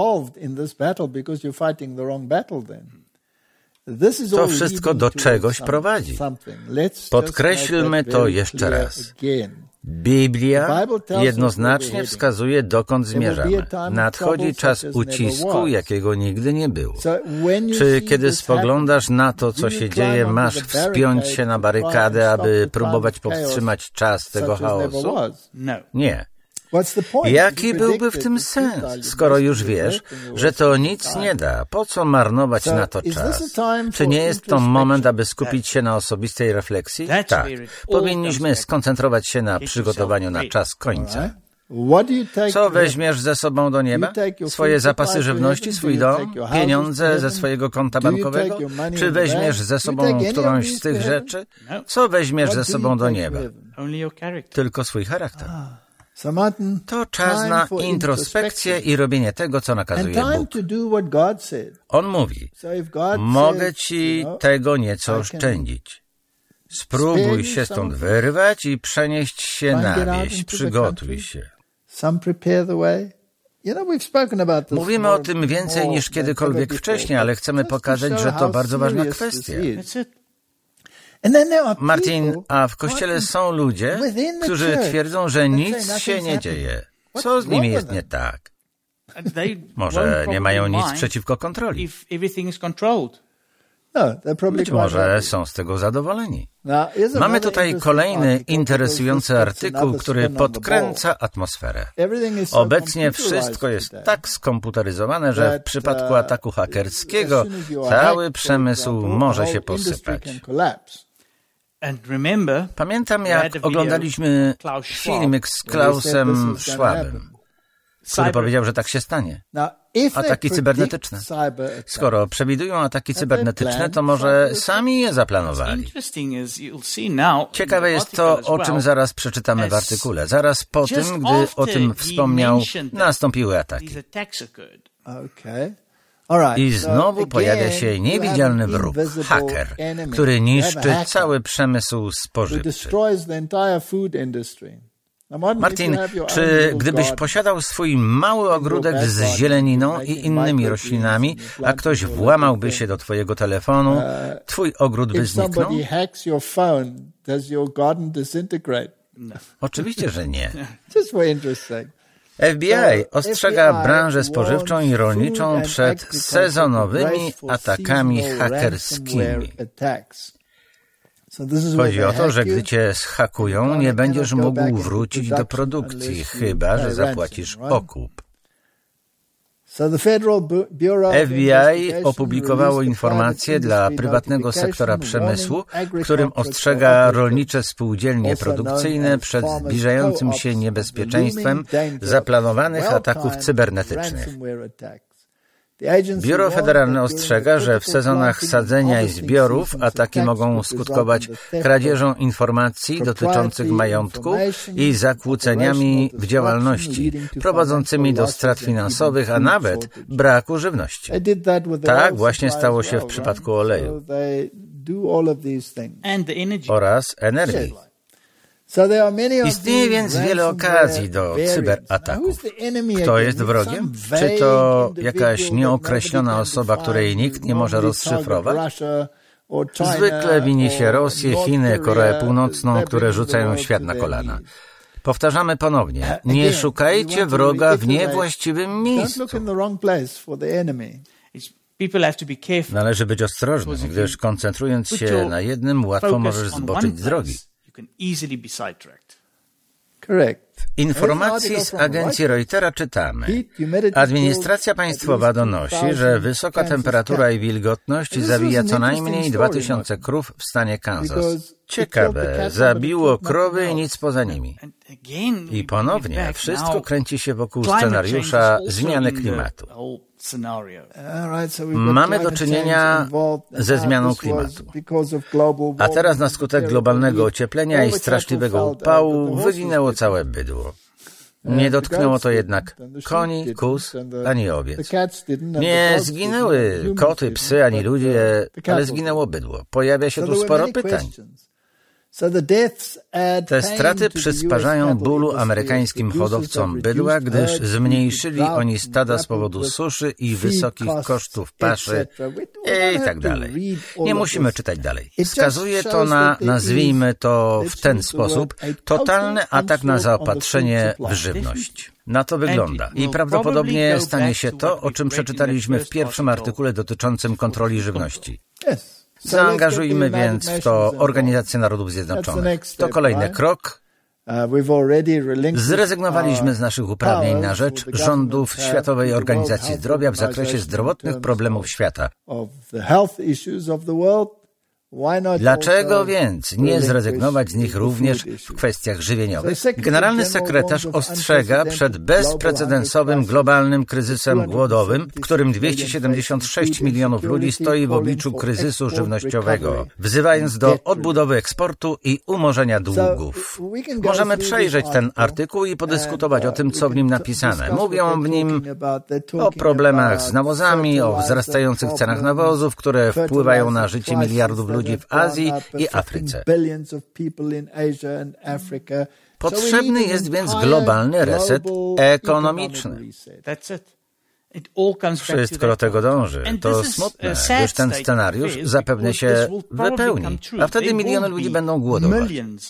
S1: To wszystko do czegoś prowadzi. Podkreślmy to jeszcze raz. Biblia jednoznacznie wskazuje, dokąd zmierzamy. Nadchodzi czas ucisku, jakiego nigdy nie było. Czy kiedy spoglądasz na to, co się dzieje, masz wspiąć się na barykadę, aby próbować powstrzymać czas tego chaosu? Nie. Jaki byłby w tym sens, skoro już wiesz, że to nic nie da? Po co marnować na to czas? Czy nie jest to moment, aby skupić się na osobistej refleksji? Tak. Powinniśmy skoncentrować się na przygotowaniu na czas końca. Co weźmiesz ze sobą do nieba? Swoje zapasy żywności, swój dom, pieniądze ze swojego konta bankowego? Czy weźmiesz ze sobą którąś z tych rzeczy? Co weźmiesz ze sobą do nieba? Tylko swój charakter. To czas na introspekcję i robienie tego, co nakazuje Bóg. On mówi, mogę ci tego nieco oszczędzić. Spróbuj się stąd wyrwać i przenieść się na wieś. Przygotuj się. Mówimy o tym więcej niż kiedykolwiek wcześniej, ale chcemy pokazać, że to bardzo ważna kwestia. Martin, a w Kościele są ludzie, którzy twierdzą, że nic się nie dzieje. Co z nimi jest nie tak? Może nie mają nic przeciwko kontroli. Być może są z tego zadowoleni. Mamy tutaj kolejny interesujący artykuł, który podkręca atmosferę. Obecnie wszystko jest tak skomputeryzowane, że w przypadku ataku hakerskiego cały przemysł może się posypać. Pamiętam, jak oglądaliśmy filmik z Klausem Schwabem, który powiedział, że tak się stanie. Ataki cybernetyczne. Skoro przewidują ataki cybernetyczne, to może sami je zaplanowali. Ciekawe jest to, o czym zaraz przeczytamy w artykule. Zaraz po tym, gdy o tym wspomniał, nastąpiły ataki. I znowu pojawia się niewidzialny wróg, haker, który niszczy cały przemysł spożywczy. Martin, czy gdybyś posiadał swój mały ogródek z zieleniną i innymi roślinami, a ktoś włamałby się do twojego telefonu, twój ogród by zniknął? Oczywiście, że nie. F B I ostrzega branżę spożywczą i rolniczą przed sezonowymi atakami hakerskimi. Chodzi o to, że gdy cię zhakują, nie będziesz mógł wrócić do produkcji, chyba że zapłacisz okup. F B I opublikowało informacje dla prywatnego sektora przemysłu, w którym ostrzega rolnicze spółdzielnie produkcyjne przed zbliżającym się niebezpieczeństwem zaplanowanych ataków cybernetycznych. Biuro Federalne ostrzega, że w sezonach sadzenia i zbiorów ataki mogą skutkować kradzieżą informacji dotyczących majątku i zakłóceniami w działalności, prowadzącymi do strat finansowych, a nawet braku żywności. Tak właśnie stało się w przypadku oleju oraz energii. Istnieje więc wiele okazji do cyberataków. Kto jest wrogiem? Czy to jakaś nieokreślona osoba, której nikt nie może rozszyfrować? Zwykle wini się Rosję, Chiny, Koreę Północną, które rzucają świat na kolana. Powtarzamy ponownie. Nie szukajcie wroga w niewłaściwym miejscu. Należy być ostrożnym, gdyż koncentrując się na jednym, łatwo możesz zboczyć z drogi.
S2: Correct.
S1: W informacji z agencji Reutera czytamy: Administracja państwowa donosi, że wysoka temperatura i wilgotność zabija co najmniej dwa tysiące krów w stanie Kansas. Ciekawe, zabiło krowy i nic poza nimi. I ponownie wszystko kręci się wokół scenariusza zmiany klimatu. Mamy do czynienia ze zmianą klimatu. A teraz na skutek globalnego ocieplenia i straszliwego upału wyginęło całe bydło. Nie dotknęło to jednak koni, kóz, ani owiec. Nie zginęły koty, psy, ani ludzie, ale zginęło bydło. Pojawia się tu sporo pytań. Te straty przysparzają bólu amerykańskim hodowcom bydła, gdyż zmniejszyli oni stada z powodu suszy i wysokich kosztów paszy i tak dalej. Nie musimy czytać dalej. Wskazuje to na, nazwijmy to w ten sposób, totalny atak na zaopatrzenie w żywność. Na to wygląda. I prawdopodobnie stanie się to, o czym przeczytaliśmy w pierwszym artykule dotyczącym kontroli żywności. Zaangażujmy więc w to Organizację Narodów Zjednoczonych. To kolejny krok. Zrezygnowaliśmy z naszych uprawnień na rzecz rządów Światowej Organizacji Zdrowia w zakresie zdrowotnych problemów świata. Dlaczego więc nie zrezygnować z nich również w kwestiach żywieniowych? Generalny sekretarz ostrzega przed bezprecedensowym globalnym kryzysem głodowym, w którym dwieście siedemdziesiąt sześć milionów ludzi stoi w obliczu kryzysu żywnościowego, wzywając do odbudowy eksportu i umorzenia długów. Możemy przejrzeć ten artykuł i podyskutować o tym, co w nim napisane. Mówią w nim o problemach z nawozami, o wzrastających cenach nawozów, które wpływają na życie miliardów ludzi w Azji i Afryce. Potrzebny jest więc globalny reset ekonomiczny. Wszystko do tego dąży. To smutne, gdyż ten scenariusz zapewne się wypełni, a wtedy miliony ludzi będą głodować.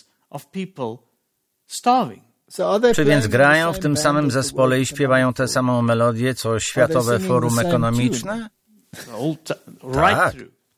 S1: Czy więc grają w tym samym zespole i śpiewają tę samą melodię, co Światowe Forum Ekonomiczne? Tak.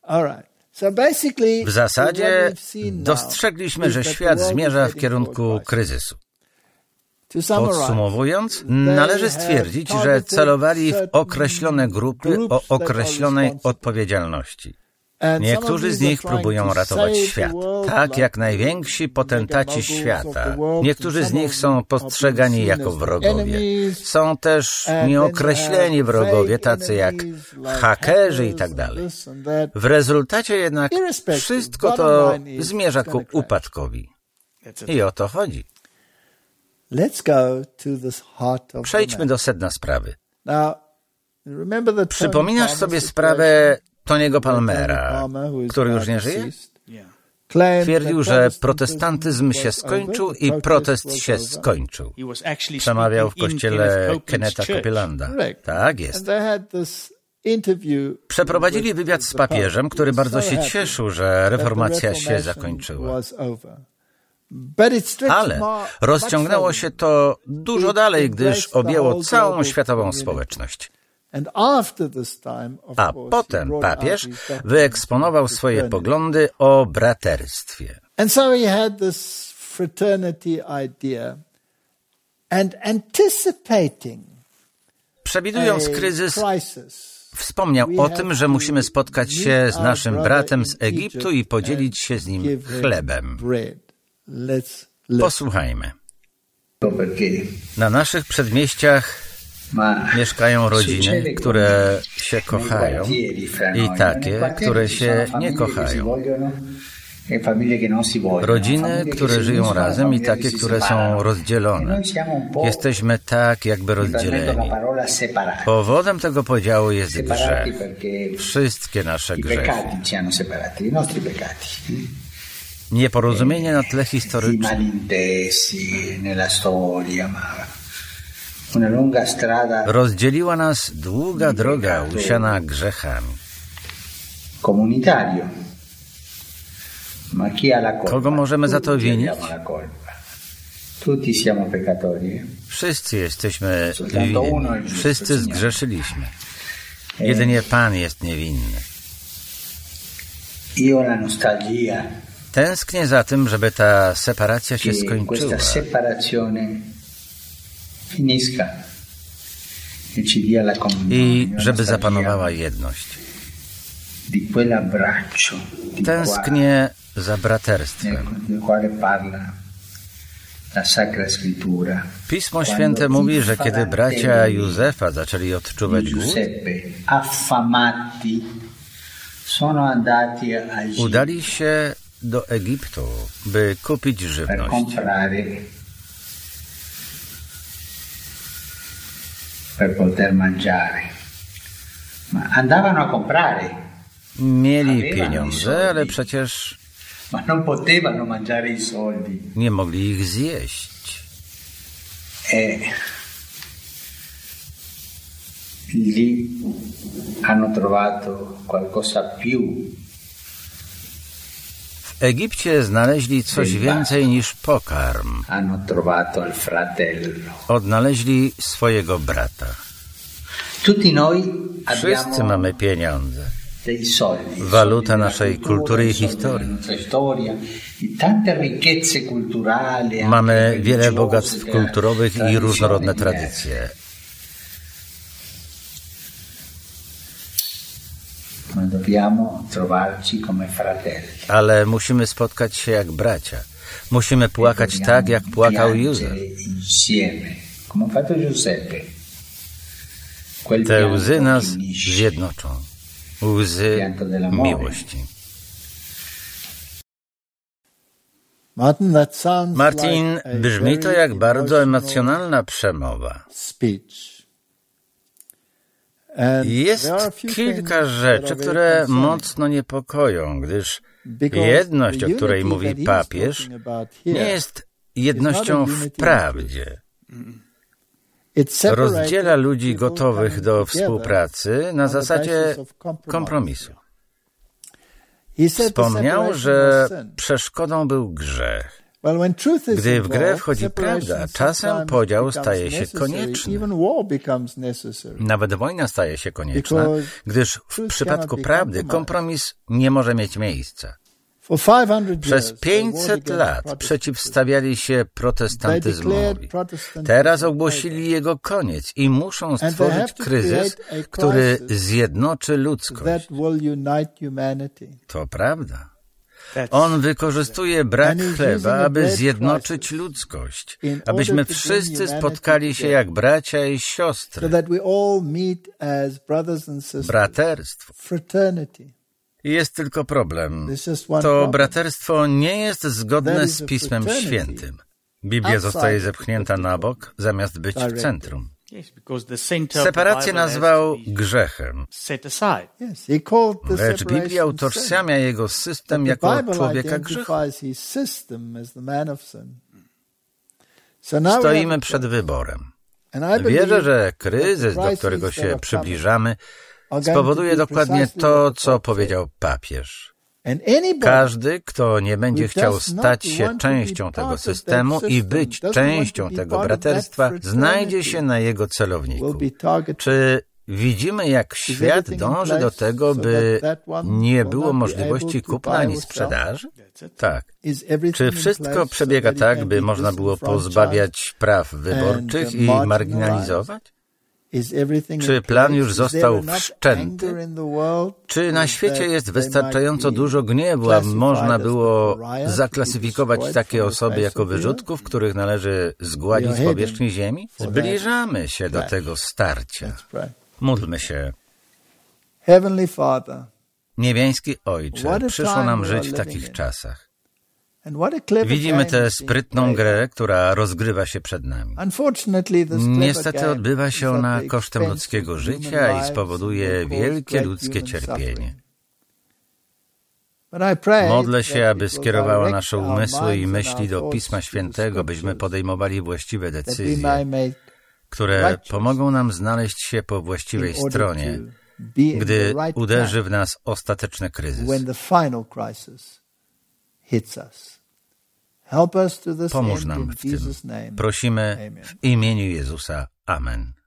S1: W zasadzie dostrzegliśmy, że świat zmierza w kierunku kryzysu. Podsumowując, należy stwierdzić, że celowali w określone grupy o określonej odpowiedzialności. Niektórzy z nich próbują ratować świat, tak jak najwięksi potentaci świata. Niektórzy z nich są postrzegani jako wrogowie. Są też nieokreśleni wrogowie, tacy jak hakerzy i tak dalej. W rezultacie jednak wszystko to zmierza ku upadkowi. I o to chodzi. Przejdźmy do sedna sprawy. Przypominasz sobie sprawę Tony'ego Palmera, który już nie żyje? Twierdził, że protestantyzm się skończył i protest się skończył. Przemawiał w kościele Kennetha Copeelanda. Tak jest. Przeprowadzili wywiad z papieżem, który bardzo się cieszył, że reformacja się zakończyła. Ale rozciągnęło się to dużo dalej, gdyż objęło całą światową społeczność. A potem papież wyeksponował swoje poglądy o braterstwie. Przewidując kryzys, wspomniał o tym, że musimy spotkać się z naszym bratem z Egiptu i podzielić się z nim chlebem. Posłuchajmy. Na naszych przedmieściach mieszkają rodziny, które się kochają i takie, które się nie kochają. Rodziny, które żyją razem i takie, które są rozdzielone. Jesteśmy tak jakby rozdzieleni. Powodem tego podziału jest grzech. Wszystkie nasze grzechy. Nieporozumienie na tle historycznym. Rozdzieliła nas długa droga usiana grzechami. Kogo możemy za to winić? Wszyscy jesteśmy winni. Wszyscy zgrzeszyliśmy. Jedynie Pan jest niewinny. Tęsknię za tym, żeby ta separacja się skończyła. I żeby zapanowała jedność. Tęsknię za braterstwem. Pismo Święte mówi, że kiedy bracia Józefa zaczęli odczuwać głód, udali się do Egiptu, by kupić żywność.
S5: Per poter mangiare. Ma andavano a comprare.
S1: Mieli pieniądze, ale przecież
S5: ma non potevano mangiare i soldi.
S1: Nie mogli ich zjeść.
S5: E lì hanno trovato qualcosa più.
S1: W Egipcie znaleźli coś więcej niż pokarm.
S5: Hanno trovato il fratello.
S1: Odnaleźli swojego brata.
S5: Tutti noi
S1: Wszyscy mamy pieniądze. Waluta naszej kultury i historii. Mamy wiele bogactw kulturowych i różnorodne tradycje. Ale musimy spotkać się jak bracia. Musimy płakać tak, jak płakał Józef. Te łzy nas zjednoczą. Łzy miłości. Martin, brzmi to jak bardzo emocjonalna przemowa. Jest kilka rzeczy, które mocno niepokoją, gdyż jedność, o której mówi papież, nie jest jednością w prawdzie. Rozdziela ludzi gotowych do współpracy na zasadzie kompromisu. Wspomniał, że przeszkodą był grzech. Gdy w grę wchodzi prawda, czasem podział staje się konieczny. Nawet wojna staje się konieczna, gdyż w przypadku prawdy kompromis nie może mieć miejsca. Przez pięćset lat przeciwstawiali się protestantyzmowi. Teraz ogłosili jego koniec i muszą stworzyć kryzys, który zjednoczy ludzkość. To prawda. On wykorzystuje brak chleba, aby zjednoczyć ludzkość, abyśmy wszyscy spotkali się jak bracia i siostry. Braterstwo. Jest tylko problem. To braterstwo nie jest zgodne z Pismem Świętym. Biblia zostaje zepchnięta na bok, zamiast być w centrum. Separację nazwał grzechem. Lecz Biblia utożsamia jego system jako człowieka grzechu. Stoimy przed wyborem. Wierzę, że kryzys, do którego się przybliżamy, spowoduje dokładnie to, co powiedział papież. Każdy, kto nie będzie chciał stać się częścią tego systemu i być częścią tego braterstwa, znajdzie się na jego celowniku. Czy widzimy, jak świat dąży do tego, by nie było możliwości kupna ani sprzedaży? Tak. Czy wszystko przebiega tak, by można było pozbawiać praw wyborczych i marginalizować? Czy plan już został wszczęty? Czy na świecie jest wystarczająco dużo gniewu, aby można było zaklasyfikować takie osoby jako wyrzutków, których należy zgładzić z powierzchni ziemi? Zbliżamy się do tego starcia. Módlmy się. Niebiański Ojcze, przyszło nam żyć w takich czasach. Widzimy tę sprytną grę, która rozgrywa się przed nami. Niestety odbywa się ona kosztem ludzkiego życia i spowoduje wielkie ludzkie cierpienie. Modlę się, aby skierowała nasze umysły i myśli do Pisma Świętego, byśmy podejmowali właściwe decyzje, które pomogą nam znaleźć się po właściwej stronie, gdy uderzy w nas ostateczny kryzys. Pomóż nam w tym. Prosimy w imieniu Jezusa. Amen.